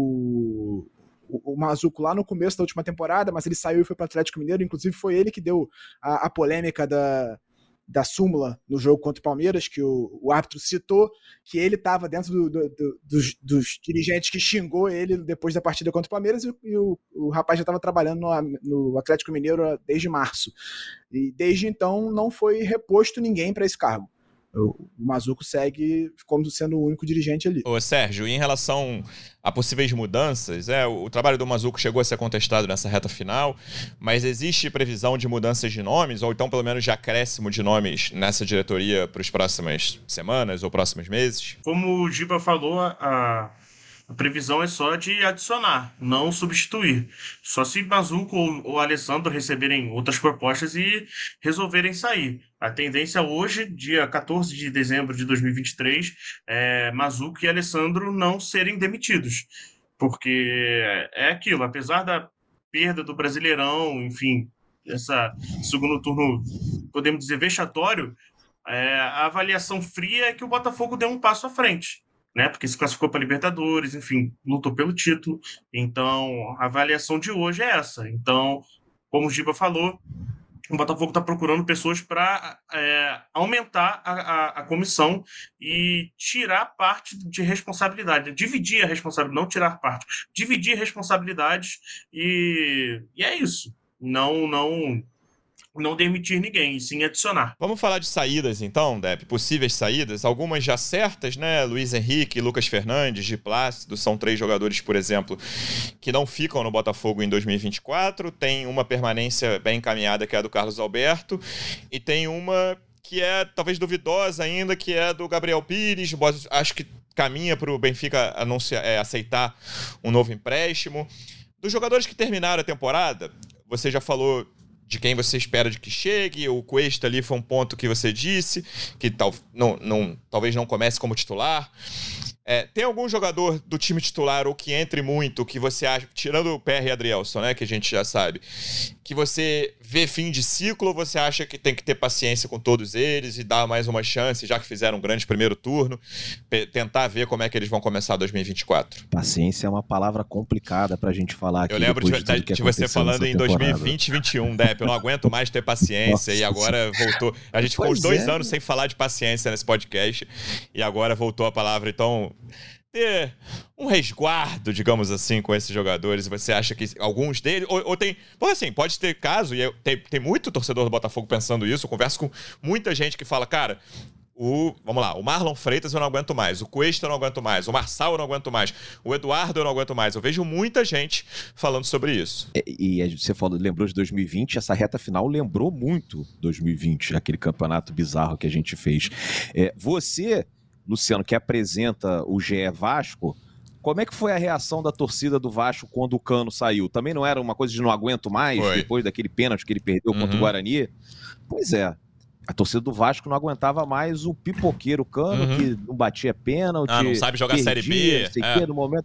o, o, o Mazuco lá no começo da última temporada, mas ele saiu e foi para o Atlético Mineiro, inclusive foi ele que deu a, a polêmica da, da súmula no jogo contra o Palmeiras, que o, o árbitro citou que ele estava dentro do, do, do, dos, dos dirigentes que xingou ele depois da partida contra o Palmeiras, e, e o, o rapaz já estava trabalhando no, no Atlético Mineiro desde março. E desde então não foi reposto ninguém para esse cargo. O Mazuco segue como sendo o único dirigente ali. Ô Sérgio, em relação a possíveis mudanças, é, o, o trabalho do Mazuco chegou a ser contestado nessa reta final, mas existe previsão de mudanças de nomes, ou então pelo menos de acréscimo de nomes nessa diretoria para as próximas semanas ou próximos meses? Como o Giba falou, a, a previsão é só de adicionar, não substituir. Só se Mazuco ou o Alessandro receberem outras propostas e resolverem sair. A tendência hoje, dia quatorze de dezembro de dois mil e vinte e três, é Mazuco e Alessandro não serem demitidos. Porque é aquilo, apesar da perda do Brasileirão, enfim, essa segundo turno, podemos dizer, vexatório, é, a avaliação fria é que o Botafogo deu um passo à frente, né? Porque se classificou para a Libertadores, enfim, lutou pelo título. Então, a avaliação de hoje é essa. Então, como o Giba falou, o Botafogo está procurando pessoas para é, aumentar a, a, a comissão e tirar parte de responsabilidade, dividir a responsabilidade, não tirar parte, dividir responsabilidades e, e é isso. Não, não, não demitir ninguém, e sim adicionar. Vamos falar de saídas então, Depp, possíveis saídas, algumas já certas, né? Luiz Henrique, Lucas Fernandes, de Plácido, são três jogadores, por exemplo, que não ficam no Botafogo em dois mil e vinte e quatro, tem uma permanência bem encaminhada, que é a do Carlos Alberto, e tem uma que é talvez duvidosa ainda, que é do Gabriel Pires, acho que caminha para o Benfica anunciar, é, aceitar um novo empréstimo. Dos jogadores que terminaram a temporada, você já falou de quem você espera de que chegue, o Cuesta ali foi um ponto que você disse, que tal, não, não, talvez não comece como titular. É, tem algum jogador do time titular ou que entre muito, que você acha, tirando o P R e Adrielson, né, que a gente já sabe, que você vê fim de ciclo, ou você acha que tem que ter paciência com todos eles e dar mais uma chance, já que fizeram um grande primeiro turno, tentar ver como é que eles vão começar dois mil e vinte e quatro? Paciência é uma palavra complicada pra gente falar aqui. Eu lembro de, de, de você falando em dois mil e vinte e vinte e um, Depp, eu não aguento mais ter paciência. Nossa, e agora voltou. A gente ficou uns dois é. anos sem falar de paciência nesse podcast e agora voltou a palavra. Então, ter um resguardo, digamos assim, com esses jogadores. Você acha que alguns deles... Ou, ou tem... Pô, assim, pode ter caso, e eu, tem, tem muito torcedor do Botafogo pensando isso. Eu converso com muita gente que fala, cara... O, vamos lá, o Marlon Freitas eu não aguento mais, o Cuesta eu não aguento mais, o Marçal eu não aguento mais, o Eduardo eu não aguento mais. Eu vejo muita gente falando sobre isso. E, e você falou, lembrou de dois mil e vinte, essa reta final lembrou muito dois mil e vinte, aquele campeonato bizarro que a gente fez. É, você, Luciano, que apresenta o G E Vasco, como é que foi a reação da torcida do Vasco quando o Cano saiu? Também não era uma coisa de não aguento mais, foi. Depois daquele pênalti que ele perdeu uhum. contra o Guarani? Pois é. A torcida do Vasco não aguentava mais o pipoqueiro Cano, uhum. que não batia pênalti. Ah, não sabe jogar perdia, Série B. Sei é. que, no momento...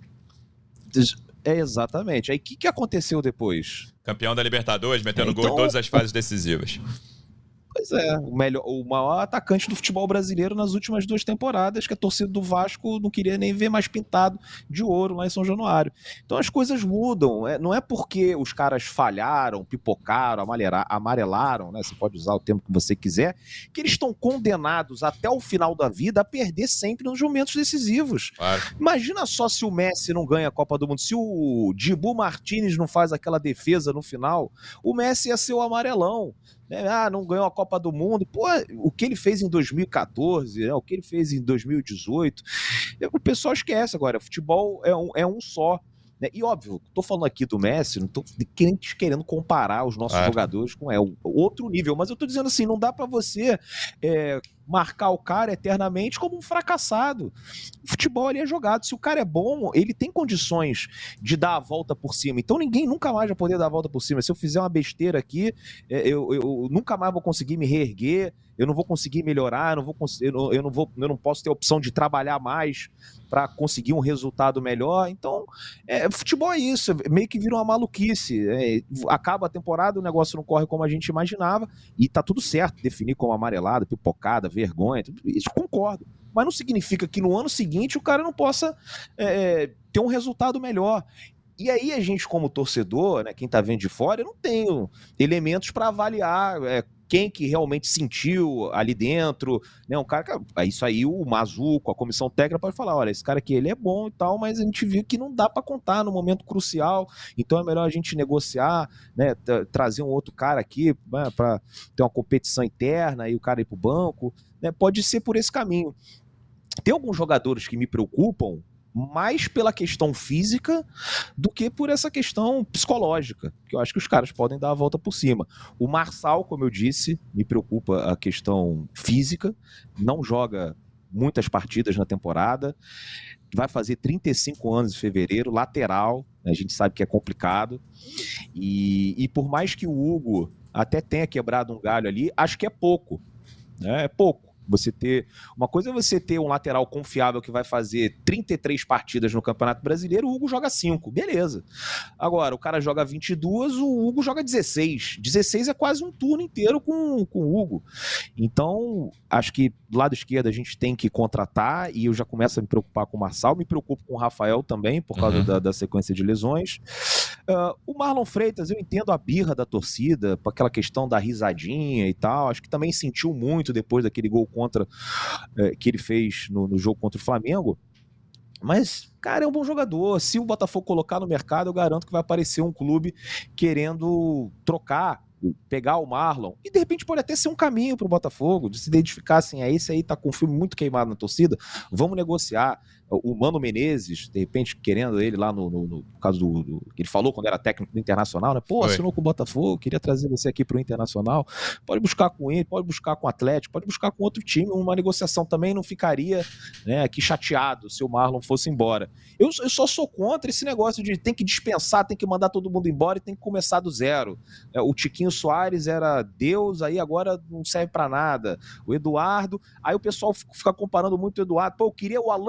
é, exatamente. Aí o que, que aconteceu depois? Campeão da Libertadores, metendo é, então... gol em todas as fases decisivas. Pois é, o, melhor, o maior atacante do futebol brasileiro nas últimas duas temporadas, que a torcida do Vasco não queria nem ver mais pintado de ouro lá em São Januário. Então as coisas mudam, é, não é porque os caras falharam, pipocaram, amarelaram, né, você pode usar o termo que você quiser, que eles estão condenados até o final da vida a perder sempre nos momentos decisivos. Claro. Imagina só se o Messi não ganha a Copa do Mundo, se o Dibu Martínez não faz aquela defesa no final, o Messi ia ser o amarelão. Ah, não ganhou a Copa do Mundo. Pô, o que ele fez em dois mil e quatorze, né? O que ele fez em dois mil e dezoito, o pessoal esquece agora. Futebol é um, é um só. Né? E óbvio, tô falando aqui do Messi, não tô querendo comparar os nossos é. jogadores com é, outro nível, mas eu tô dizendo assim, não dá pra você é, marcar o cara eternamente como um fracassado. O futebol ali é jogado, se o cara é bom, ele tem condições de dar a volta por cima, então ninguém nunca mais vai poder dar a volta por cima. Se eu fizer uma besteira aqui, eu, eu, eu nunca mais vou conseguir me reerguer, eu não vou conseguir melhorar, eu não, vou, eu não, eu não, vou, eu não posso ter a opção de trabalhar mais para conseguir um resultado melhor. Então, é, futebol é isso, meio que vira uma maluquice. É, acaba a temporada, o negócio não corre como a gente imaginava, e tá tudo certo definir como amarelada, pipocada, vergonha, isso concordo. Mas não significa que no ano seguinte o cara não possa é, ter um resultado melhor. E aí a gente, como torcedor, né, quem tá vendo de fora, eu não tenho elementos para avaliar é, quem que realmente sentiu ali dentro, né, um cara que, isso aí o Mazuco, a comissão técnica pode falar, olha, esse cara aqui, ele é bom e tal, mas a gente viu que não dá para contar no momento crucial, então é melhor a gente negociar, né, trazer um outro cara aqui, né, para ter uma competição interna e o cara ir pro banco, né, pode ser por esse caminho. Tem alguns jogadores que me preocupam mais pela questão física do que por essa questão psicológica, que eu acho que os caras podem dar a volta por cima. O Marçal, como eu disse, me preocupa a questão física, não joga muitas partidas na temporada, vai fazer trinta e cinco anos em fevereiro, lateral, a gente sabe que é complicado, e, e por mais que o Hugo até tenha quebrado um galho ali, acho que é pouco, né? É pouco. Você ter, uma coisa é você ter um lateral confiável que vai fazer trinta e três partidas no Campeonato Brasileiro, o Hugo joga cinco, beleza. Agora, o cara joga vinte e duas, o Hugo joga dezesseis. dezesseis é quase um turno inteiro com, com o Hugo. Então, acho que do lado esquerdo a gente tem que contratar, e eu já começo a me preocupar com o Marçal, me preocupo com o Rafael também, por causa uhum. da, da sequência de lesões. Uh, o Marlon Freitas, eu entendo a birra da torcida, por aquela questão da risadinha e tal, acho que também sentiu muito depois daquele gol contra eh, que ele fez no, no jogo contra o Flamengo, mas, cara, é um bom jogador. Se o Botafogo colocar no mercado, eu garanto que vai aparecer um clube querendo trocar, pegar o Marlon, e de repente pode até ser um caminho para o Botafogo, de se identificar assim, é esse aí tá com o filme muito queimado na torcida, vamos negociar. O Mano Menezes, de repente, querendo ele lá no, no, no caso do, do... Ele falou quando era técnico do Internacional, né? Pô, assinou com o Botafogo, queria trazer você aqui pro Internacional. Pode buscar com ele, pode buscar com o Atlético, pode buscar com outro time. Uma negociação também não ficaria, né, aqui chateado se o Marlon fosse embora. Eu, eu só sou contra esse negócio de tem que dispensar, tem que mandar todo mundo embora e tem que começar do zero. É, o Tiquinho Soares era Deus, aí agora não serve pra nada. O Eduardo, aí o pessoal fica comparando muito o Eduardo. Pô, eu queria o Alan Patrick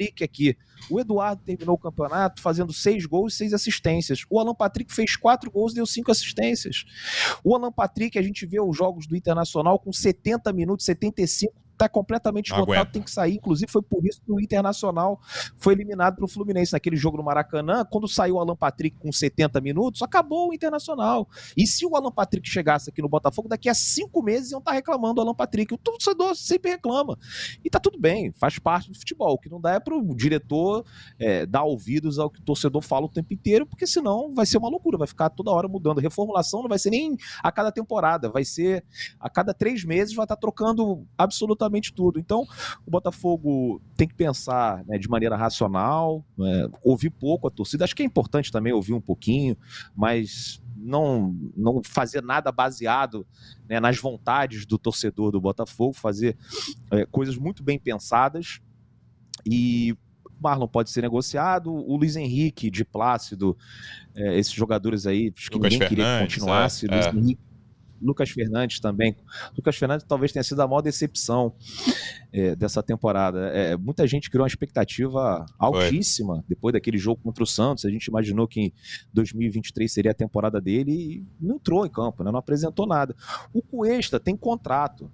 Patrick aqui. O Eduardo terminou o campeonato fazendo seis gols e seis assistências. O Alan Patrick fez quatro gols e deu cinco assistências. O Alan Patrick, a gente vê os jogos do Internacional com setenta minutos, setenta e cinco, tá completamente esgotado, tem que sair. Inclusive foi por isso que o Internacional foi eliminado pro Fluminense naquele jogo no Maracanã. Quando saiu o Alan Patrick com setenta minutos, acabou o Internacional. E se o Alan Patrick chegasse aqui no Botafogo, daqui a cinco meses iam estar reclamando do Alan Patrick. O torcedor sempre reclama. E tá tudo bem, faz parte do futebol. O que não dá é pro diretor é, dar ouvidos ao que o torcedor fala o tempo inteiro, porque senão vai ser uma loucura, vai ficar toda hora mudando. Reformulação não vai ser nem a cada temporada, vai ser a cada três meses, vai estar trocando absolutamente tudo. Então, o Botafogo tem que pensar, né, de maneira racional, né, ouvir pouco a torcida. Acho que é importante também ouvir um pouquinho, mas não, não fazer nada baseado, né, nas vontades do torcedor do Botafogo, fazer é, coisas muito bem pensadas. E o Marlon pode ser negociado, o Luiz Henrique, de Plácido, é, esses jogadores aí, acho que Lucas ninguém queria que Fernandes, continuasse, é, Luiz é. Henrique, Lucas Fernandes também. Lucas Fernandes talvez tenha sido a maior decepção é, dessa temporada. É, muita gente criou uma expectativa altíssima. Foi. Depois daquele jogo contra o Santos. A gente imaginou que em dois mil e vinte e três seria a temporada dele e não entrou em campo, né? Não apresentou nada. O Cuesta tem contrato.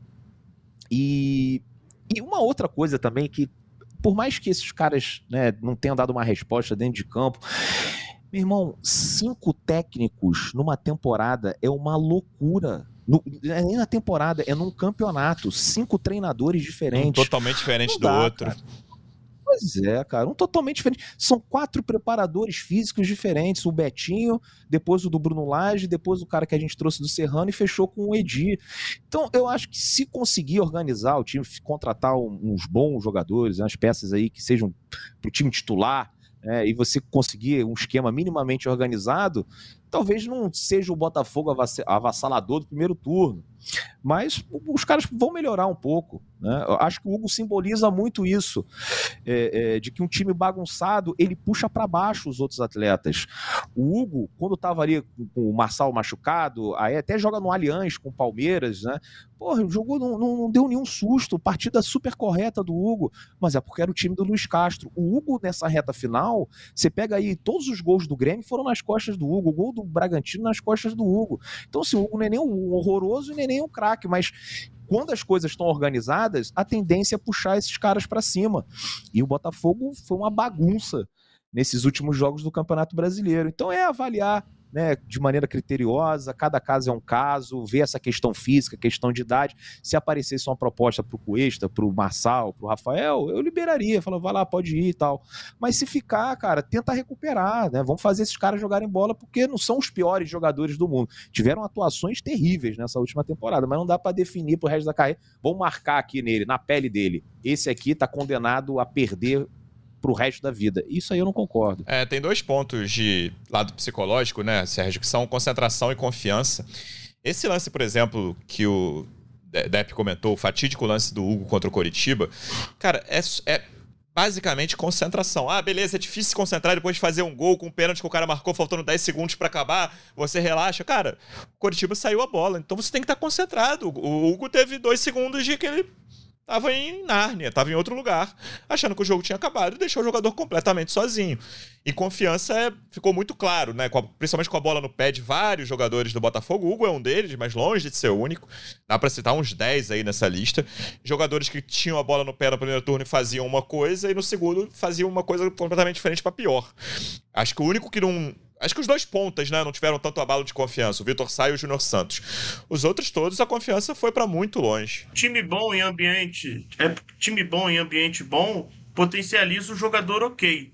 E, e uma outra coisa também que, por mais que esses caras, né, não tenham dado uma resposta dentro de campo, meu irmão, cinco técnicos numa temporada é uma loucura. No, nem na temporada, é num campeonato. Cinco treinadores diferentes. Um totalmente diferente Não do dá, outro. Cara. Pois é, cara, um totalmente diferente. São quatro preparadores físicos diferentes. O Betinho, depois o do Bruno Lage, depois o cara que a gente trouxe do Serrano e fechou com o Edir. Então, eu acho que se conseguir organizar o time, contratar uns bons jogadores, umas peças aí que sejam pro time titular, É, e você conseguir um esquema minimamente organizado, talvez não seja o Botafogo avassalador do primeiro turno, mas os caras vão melhorar um pouco, né? Eu acho que o Hugo simboliza muito isso, é, é, de que um time bagunçado, ele puxa para baixo os outros atletas. O Hugo, quando estava ali com o Marçal machucado, aí até joga no Allianz com o Palmeiras, né? Porra, jogou, não, não deu nenhum susto, partida super correta do Hugo, mas é porque era o time do Luiz Castro. O Hugo, nessa reta final, você pega aí, todos os gols do Grêmio foram nas costas do Hugo, o gol do Bragantino nas costas do Hugo. Então, assim, o Hugo não é nem um horroroso e nem um craque, mas quando as coisas estão organizadas, a tendência é puxar esses caras para cima. E o Botafogo foi uma bagunça nesses últimos jogos do Campeonato Brasileiro. Então é avaliar, né, de maneira criteriosa, cada caso é um caso, ver essa questão física, questão de idade. Se aparecesse uma proposta pro Cuesta, pro Marçal, pro Rafael, eu liberaria, falava, vai lá, pode ir e tal. Mas se ficar, cara, tenta recuperar, né? Vamos fazer esses caras jogarem bola, porque não são os piores jogadores do mundo. Tiveram atuações terríveis nessa última temporada, mas não dá para definir pro resto da carreira. Vamos marcar aqui nele, na pele dele. Esse aqui tá condenado a perder pro resto da vida. Isso aí eu não concordo. É, tem dois pontos de lado psicológico, né, Sérgio, que são concentração e confiança. Esse lance, por exemplo, que o Depp comentou, o fatídico lance do Hugo contra o Coritiba, cara, é, é basicamente concentração. Ah, beleza, é difícil se concentrar depois de fazer um gol com um pênalti que o cara marcou faltando dez segundos pra acabar, você relaxa. Cara, o Coritiba saiu a bola, então você tem que estar concentrado. O Hugo teve dois segundos de que ele tava em Nárnia, tava em outro lugar, achando que o jogo tinha acabado e deixou o jogador completamente sozinho. E confiança é, ficou muito claro, né? Com a, principalmente com a bola no pé de vários jogadores do Botafogo. O Hugo é um deles, mas longe de ser o único. Dá pra citar uns dez aí nessa lista. Jogadores que tinham a bola no pé no primeiro turno e faziam uma coisa, e no segundo faziam uma coisa completamente diferente pra pior. Acho que o único que não... Acho que os dois pontas, né, não tiveram tanto abalo de confiança, o Vitor Sá e o Júnior Santos. Os outros todos, a confiança foi para muito longe. Time bom em ambiente, é, time bom em ambiente bom potencializa o jogador ok.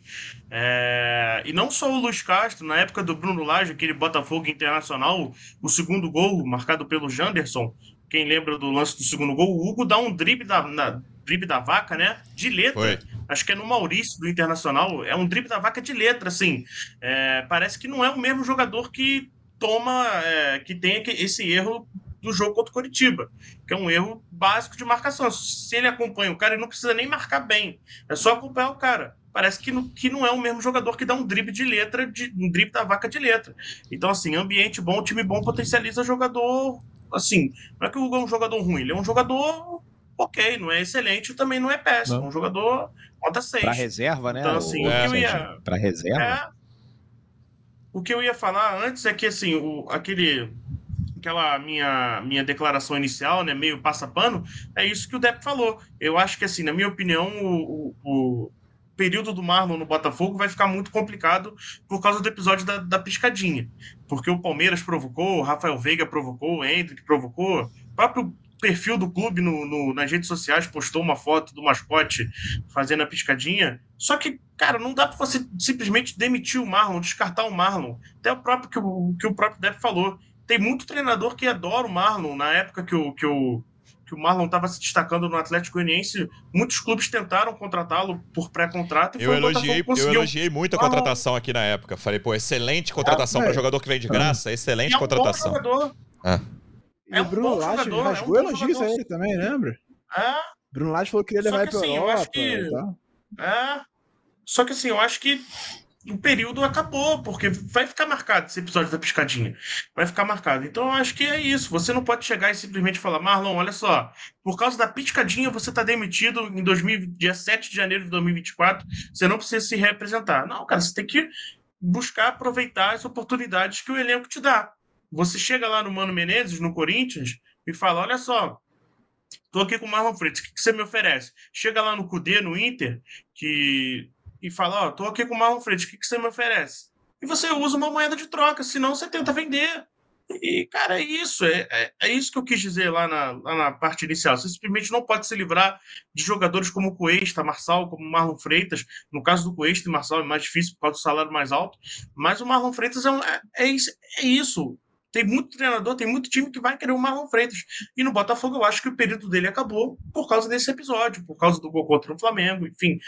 É, e não só o Luiz Castro, na época do Bruno Lage, aquele Botafogo Internacional, o segundo gol marcado pelo Janderson, quem lembra do lance do segundo gol, o Hugo dá um drible da, na, drible da vaca, né, de letra. Foi. Acho que é no Maurício do Internacional, é um drible da vaca de letra, assim. É, parece que não é o mesmo jogador que toma, é, que tem esse erro do jogo contra o Coritiba, que é um erro básico de marcação. Se ele acompanha o cara, ele não precisa nem marcar bem, é só acompanhar o cara. Parece que não, que não é o mesmo jogador que dá um drible de letra, de, um drible da vaca de letra. Então, assim, ambiente bom, time bom potencializa jogador, assim, não é que o Hugo é um jogador ruim, ele é um jogador ok, não é excelente, também não é péssimo. Não. Um jogador nota seis. Pra reserva, né? Então, assim, o, o é, que eu ia... Pra reserva? É, o que eu ia falar antes é que, assim, o, aquele... aquela minha, minha declaração inicial, né, meio passa-pano, é isso que o Depp falou. Eu acho que, assim, na minha opinião, o, o, o período do Marlon no Botafogo vai ficar muito complicado por causa do episódio da, da piscadinha. Porque o Palmeiras provocou, o Rafael Veiga provocou, o Hendrick provocou, o próprio perfil do clube no, no, nas redes sociais postou uma foto do mascote fazendo a piscadinha. Só que, cara, não dá pra você simplesmente demitir o Marlon, descartar o Marlon. Até o próprio que o, que o próprio Depp falou. Tem muito treinador que adora o Marlon. Na época que o, que o, que o Marlon estava se destacando no Atlético Goianiense, muitos clubes tentaram contratá-lo por pré-contrato. E eu, foi elogiei, conseguiu... eu elogiei muito a contratação aqui na época. Falei, pô, excelente contratação é, para jogador que vem de graça, excelente e é um contratação. Bom jogador. Ah. E É o um Bruno bom Lage jogador, rasgou é um bom elogios a jogador. ele também, lembra? É, Bruno Lage falou que ele ia Só levar que, pra assim, eu Europa acho que- e tal. é. Só que assim, eu acho que o período acabou, porque vai ficar marcado esse episódio da piscadinha. Vai ficar marcado. Então eu acho que é isso. Você não pode chegar e simplesmente falar, Marlon, olha só, por causa da piscadinha você tá demitido em dois mil, dia sete de janeiro de dois mil e vinte e quatro, você não precisa se representar. Não, cara, você tem que buscar aproveitar as oportunidades que o elenco te dá. Você chega lá no Mano Menezes, no Corinthians, e fala, olha só, tô aqui com o Marlon Freitas, o que, que você me oferece? Chega lá no Cudê, no Inter, que... e fala, ó, tô aqui com o Marlon Freitas, o que, que você me oferece? E você usa uma moeda de troca, senão você tenta vender. E, cara, é isso. É, é, é isso que eu quis dizer lá na, lá na parte inicial. Você simplesmente não pode se livrar de jogadores como o Cuesta, Marçal, como o Marlon Freitas. No caso do Cuesta e Marçal é mais difícil por causa do salário mais alto. Mas o Marlon Freitas é, um, é, é, isso, é isso. Tem muito treinador, tem muito time que vai querer o Marlon Freitas. E no Botafogo eu acho que o período dele acabou por causa desse episódio, por causa do gol contra o Flamengo, enfim.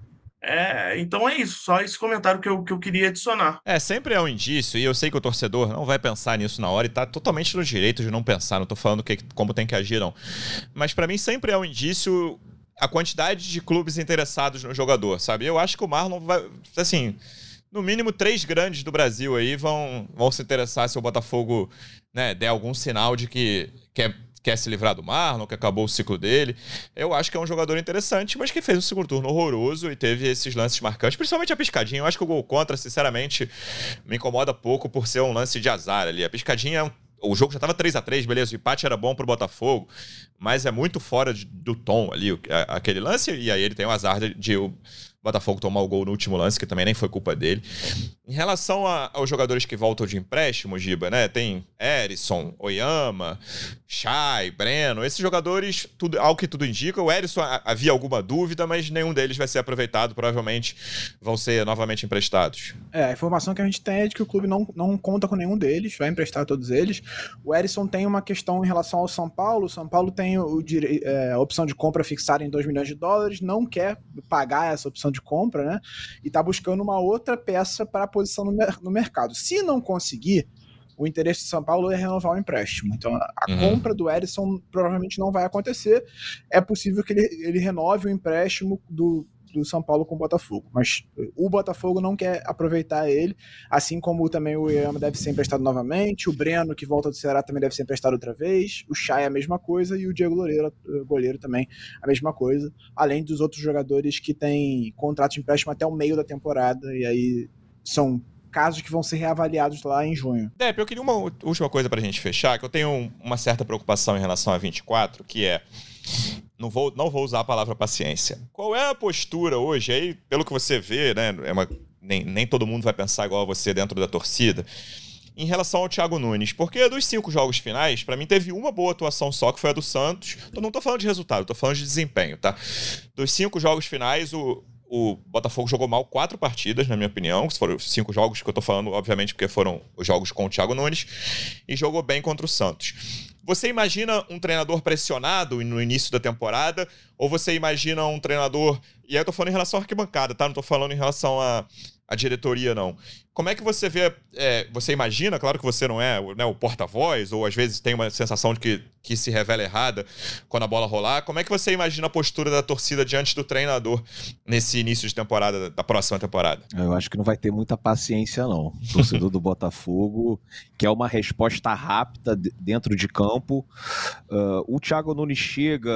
É, então é isso, só esse comentário que eu, que eu queria adicionar. É, sempre é um indício, e eu sei que o torcedor não vai pensar nisso na hora e tá totalmente no direito de não pensar, não tô falando que, como tem que agir, não. Mas pra mim sempre é um indício a quantidade de clubes interessados no jogador, sabe? Eu acho que o Marlon vai, assim, no mínimo três grandes do Brasil aí vão, vão se interessar se o Botafogo, né, der algum sinal de que quer... quer se livrar do Marlon, que acabou o ciclo dele. Eu acho que é um jogador interessante, mas que fez um segundo turno horroroso e teve esses lances marcantes, principalmente a piscadinha. Eu acho que o gol contra, sinceramente, me incomoda pouco por ser um lance de azar ali. A piscadinha é um... O jogo já estava três a três, beleza, o empate era bom pro Botafogo, mas é muito fora de, do tom ali, aquele lance, e aí ele tem o azar de, de o Botafogo tomar o gol no último lance, que também nem foi culpa dele. Em relação a, aos jogadores que voltam de empréstimo, Giba, né, tem Erisson, Oyama, Chay, Breno, esses jogadores, tudo, ao que tudo indica, o Erisson havia alguma dúvida, mas nenhum deles vai ser aproveitado, provavelmente vão ser novamente emprestados. É, a informação que a gente tem é de que o clube não, não conta com nenhum deles, vai emprestar todos eles. O Erisson tem uma questão em relação ao São Paulo. O São Paulo tem o, dire... é, a opção de compra fixada em dois milhões de dólares, não quer pagar essa opção de compra, né? E tá buscando uma outra peça para a posição no, mer- no mercado. Se não conseguir, o interesse do São Paulo é renovar o empréstimo. Então, a uhum. compra do Erisson provavelmente não vai acontecer. É possível que ele, ele renove o empréstimo do do São Paulo com o Botafogo, mas o Botafogo não quer aproveitar ele, assim como também o Oyama deve ser emprestado novamente, o Breno, que volta do Ceará, também deve ser emprestado outra vez, o Chay a mesma coisa, e o Diego Loureiro, goleiro, também a mesma coisa, além dos outros jogadores que têm contrato de empréstimo até o meio da temporada, e aí são casos que vão ser reavaliados lá em junho. Depp, eu queria uma última coisa pra gente fechar, que eu tenho uma certa preocupação em relação a vinte e quatro, que é, não vou, não vou usar a palavra paciência. Qual é a postura hoje, aí, pelo que você vê, né, é uma, nem, nem todo mundo vai pensar igual a você dentro da torcida, em relação ao Thiago Nunes? Porque dos cinco jogos finais, pra mim teve uma boa atuação só, que foi a do Santos. Eu não tô falando de resultado, tô falando de desempenho, tá? Dos cinco jogos finais, o O Botafogo jogou mal quatro partidas, na minha opinião. Foram os cinco jogos que eu tô falando, obviamente, porque foram os jogos com o Thiago Nunes. E jogou bem contra o Santos. Você imagina um treinador pressionado no início da temporada? Ou você imagina um treinador... E aí eu tô falando em relação à arquibancada, tá? Não tô falando em relação à, à diretoria, não. Como é que você vê... É, você imagina, claro que você não é, né, o porta-voz, ou às vezes tem uma sensação de que, que se revela errada quando a bola rolar. Como é que você imagina a postura da torcida diante do treinador nesse início de temporada, da próxima temporada? Eu acho que não vai ter muita paciência, não. O torcedor do Botafogo quer uma resposta rápida dentro de campo. Uh, o Thiago Nunes chega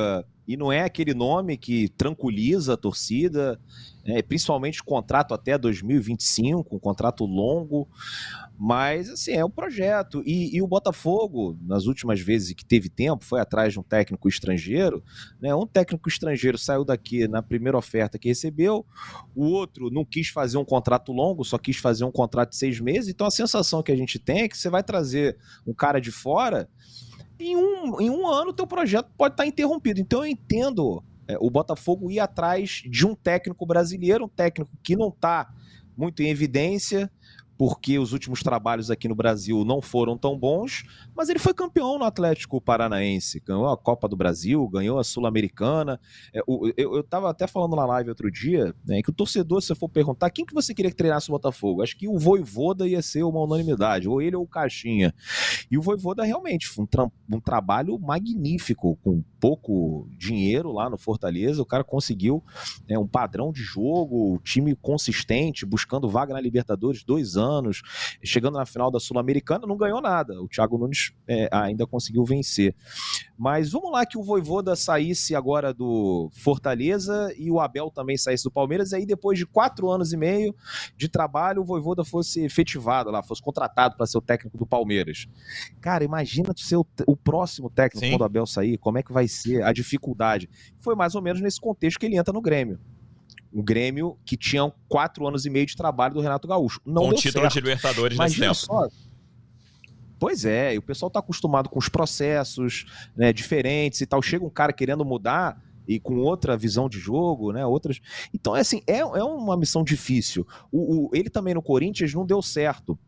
e não é aquele nome que tranquiliza a torcida, né? Principalmente contrato até dois mil e vinte e cinco, um contrato longo, mas assim, é um projeto, e, e o Botafogo, nas últimas vezes que teve tempo, foi atrás de um técnico estrangeiro, né? Um técnico estrangeiro saiu daqui na primeira oferta que recebeu, o outro não quis fazer um contrato longo, só quis fazer um contrato de seis meses, então a sensação que a gente tem é que você vai trazer um cara de fora, em um, em um ano o teu projeto pode estar interrompido. Então eu entendo é, o Botafogo ir atrás de um técnico brasileiro, um técnico que não está muito em evidência, porque os últimos trabalhos aqui no Brasil não foram tão bons, mas ele foi campeão no Atlético Paranaense, ganhou a Copa do Brasil, ganhou a Sul-Americana. É, o, eu estava até falando na live outro dia, né, que o torcedor, se você for perguntar quem que você queria que treinasse o Botafogo, acho que o Vojvoda ia ser uma unanimidade, ou ele ou o Caixinha. E o Vojvoda realmente foi um, tra um trabalho magnífico, com pouco dinheiro lá no Fortaleza, o cara conseguiu né, um padrão de jogo, time consistente, buscando vaga na Libertadores, dois anos, anos, chegando na final da Sul-Americana, não ganhou nada. O Thiago Nunes é, ainda conseguiu vencer. Mas vamos lá que o Vojvoda saísse agora do Fortaleza e o Abel também saísse do Palmeiras, e aí depois de quatro anos e meio de trabalho, o Vojvoda fosse efetivado lá, fosse contratado para ser o técnico do Palmeiras. Cara, imagina ser o, o próximo técnico Sim. quando o Abel sair, como é que vai ser a dificuldade. Foi mais ou menos nesse contexto que ele entra no Grêmio. Um Grêmio que tinha quatro anos e meio de trabalho do Renato Gaúcho. Não com deu título certo. de Libertadores nesse tempo. Só. Pois é, e o pessoal tá acostumado com os processos né, diferentes e tal. Chega um cara querendo mudar e com outra visão de jogo, né? Outras. Então, é assim, é, é uma missão difícil. O, o, ele também no Corinthians não deu certo.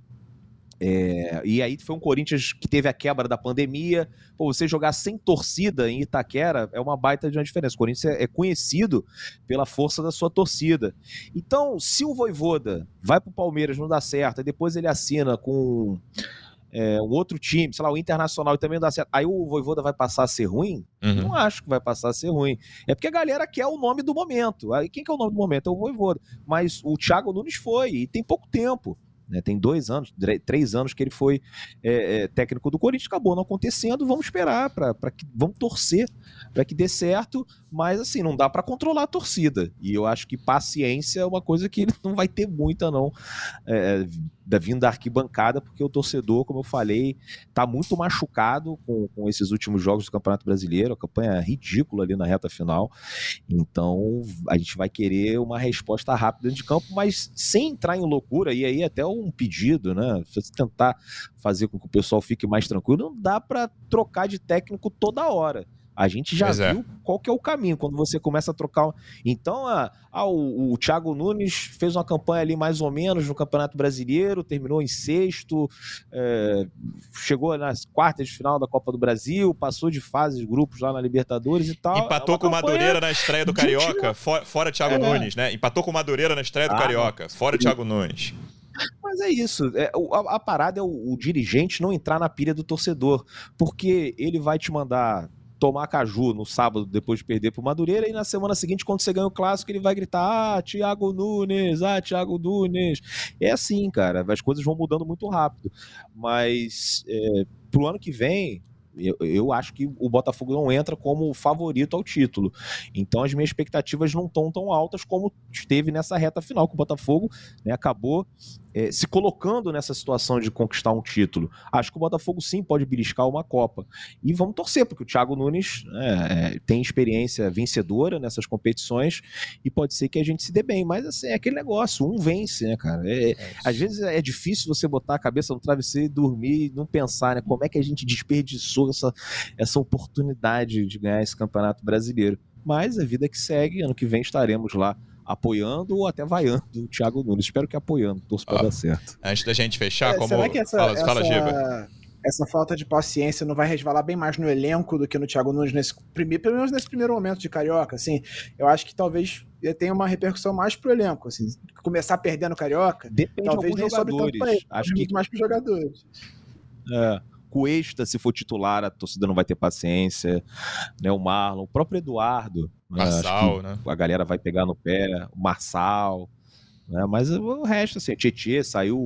É, e aí foi um Corinthians que teve a quebra da pandemia. Pô, você jogar sem torcida em Itaquera é uma baita de uma diferença. O Corinthians é conhecido pela força da sua torcida. Então, se o Vojvoda vai pro Palmeiras, não dá certo, e depois ele assina com é, um outro time, sei lá, o Internacional, e também não dá certo, aí o Vojvoda vai passar a ser ruim? Uhum. Não acho que vai passar a ser ruim. É porque a galera quer o nome do momento. Aí quem que é o nome do momento? É o Vojvoda. Mas o Thiago Nunes foi, e tem pouco tempo. Né, tem dois anos, três anos que ele foi é, é, técnico do Corinthians, acabou não acontecendo, vamos esperar, pra, pra que, vamos torcer para que dê certo, mas assim, não dá para controlar a torcida, e eu acho que paciência é uma coisa que ele não vai ter muita não, é, da vinda da arquibancada, porque o torcedor, como eu falei, tá muito machucado com, com esses últimos jogos do Campeonato Brasileiro, a campanha é ridícula ali na reta final, então a gente vai querer uma resposta rápida de campo, mas sem entrar em loucura, e aí até um pedido, né, se você tentar fazer com que o pessoal fique mais tranquilo, não dá para trocar de técnico toda hora. A gente já pois viu é. qual que é o caminho, quando você começa a trocar. Então, ah, ah, o, o Thiago Nunes fez uma campanha ali mais ou menos no Campeonato Brasileiro, terminou em sexto, é, chegou nas quartas de final da Copa do Brasil, passou de fase de grupos lá na Libertadores e tal. Empatou é com o Madureira na estreia do Carioca, fora, fora Thiago é. Nunes, né? Empatou com o Madureira na estreia do ah, Carioca, fora o Thiago Nunes. Mas é isso, é, a, a parada é o, o dirigente não entrar na pilha do torcedor, porque ele vai te mandar tomar caju no sábado depois de perder pro Madureira, e na semana seguinte, quando você ganha o clássico, ele vai gritar, ah, Thiago Nunes, ah, Thiago Nunes. É assim, cara, as coisas vão mudando muito rápido, mas é, pro ano que vem, eu, eu acho que o Botafogo não entra como favorito ao título, então as minhas expectativas não estão tão altas como esteve nessa reta final, que o Botafogo né, acabou é, se colocando nessa situação de conquistar um título. Acho que o Botafogo sim pode beliscar uma Copa, e vamos torcer, porque o Thiago Nunes é, tem experiência vencedora nessas competições, e pode ser que a gente se dê bem, mas assim, é aquele negócio, um vence, né, cara? É, é às vezes é difícil você botar a cabeça no travesseiro e dormir e não pensar, né, como é que a gente desperdiçou essa, essa oportunidade de ganhar esse Campeonato Brasileiro. Mas a vida que segue, ano que vem estaremos lá apoiando ou até vaiando o Thiago Nunes. Espero que apoiando, torço para ah, dar certo. Antes da gente fechar, é, como... Será que essa, fala, essa, fala, Giba. Essa falta de paciência não vai resvalar bem mais no elenco do que no Thiago Nunes, nesse primeiro, pelo menos nesse primeiro momento de Carioca? Assim, eu acho que talvez tenha uma repercussão mais pro elenco. Assim, começar perdendo Carioca, depende talvez de nem sobre tanto pra ele, acho que mais pros jogadores. É... Cuesta, se for titular, a torcida não vai ter paciência, né? O Marlon, o próprio Eduardo, Marçal, né? A galera vai pegar no pé, o Marçal, né? Mas o resto, assim, o Tietê saiu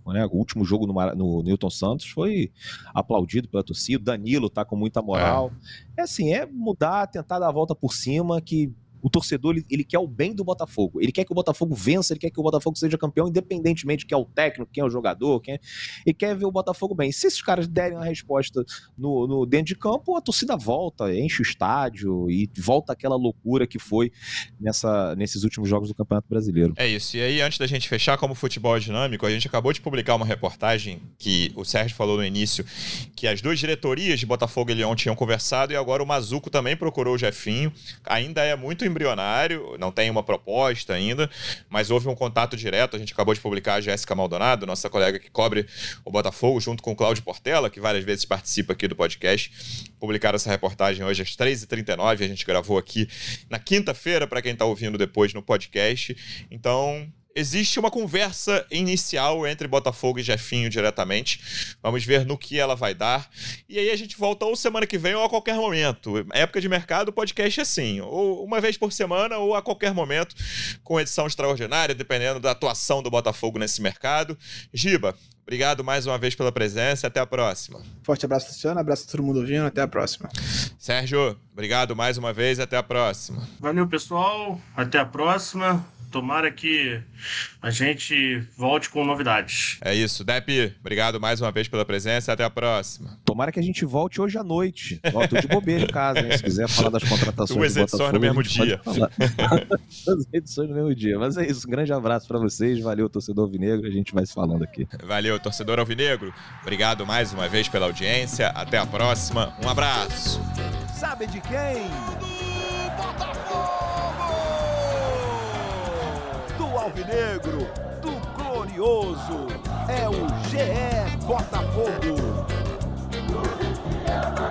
né? O último jogo no, no Newton Santos foi aplaudido pela torcida. O Danilo tá com muita moral. É, é assim, é mudar, tentar dar a volta por cima, que o torcedor, ele, ele quer o bem do Botafogo. Ele quer que o Botafogo vença, ele quer que o Botafogo seja campeão, independentemente de quem é o técnico, quem é o jogador, quem é... Ele quer ver o Botafogo bem. Se esses caras derem a resposta no, no, dentro de campo, a torcida volta, enche o estádio e volta aquela loucura que foi nessa, nesses últimos jogos do Campeonato Brasileiro. É isso. E aí, antes da gente fechar, como futebol é dinâmico, a gente acabou de publicar uma reportagem que o Sérgio falou no início, que as duas diretorias de Botafogo e Leão tinham conversado, e agora o Mazuco também procurou o Jefinho. Ainda é muito embrionário, não tem uma proposta ainda, mas houve um contato direto. A gente acabou de publicar a Jéssica Maldonado, nossa colega que cobre o Botafogo, junto com o Cláudio Portela, que várias vezes participa aqui do podcast. Publicaram essa reportagem hoje às três e trinta e nove, a gente gravou aqui na quinta-feira, para quem está ouvindo depois no podcast. Então, existe uma conversa inicial entre Botafogo e Jefinho diretamente. Vamos ver no que ela vai dar. E aí a gente volta ou semana que vem ou a qualquer momento. Época de mercado, o podcast é assim, ou uma vez por semana ou a qualquer momento, com edição extraordinária, dependendo da atuação do Botafogo nesse mercado. Giba, obrigado mais uma vez pela presença. Até a próxima. Forte abraço, Luciano. Abraço a todo mundo ouvindo. Até a próxima. Sérgio, obrigado mais uma vez. Até a próxima. Valeu, pessoal. Até a próxima. Tomara que a gente volte com novidades. É isso. Depp, obrigado mais uma vez pela presença. Até a próxima. Tomara que a gente volte hoje à noite. Ó, tô de bobeira em casa, hein? Se quiser falar das contratações Duas do edições Botafogo, no mesmo dia. Duas edições no mesmo dia. Mas é isso. Um grande abraço pra vocês. Valeu, torcedor alvinegro. A gente vai se falando aqui. Valeu, torcedor alvinegro. Obrigado mais uma vez pela audiência. Até a próxima. Um abraço. Sabe de quem? Do Botafogo! Do Alvinegro, do Glorioso, é o G E Botafogo.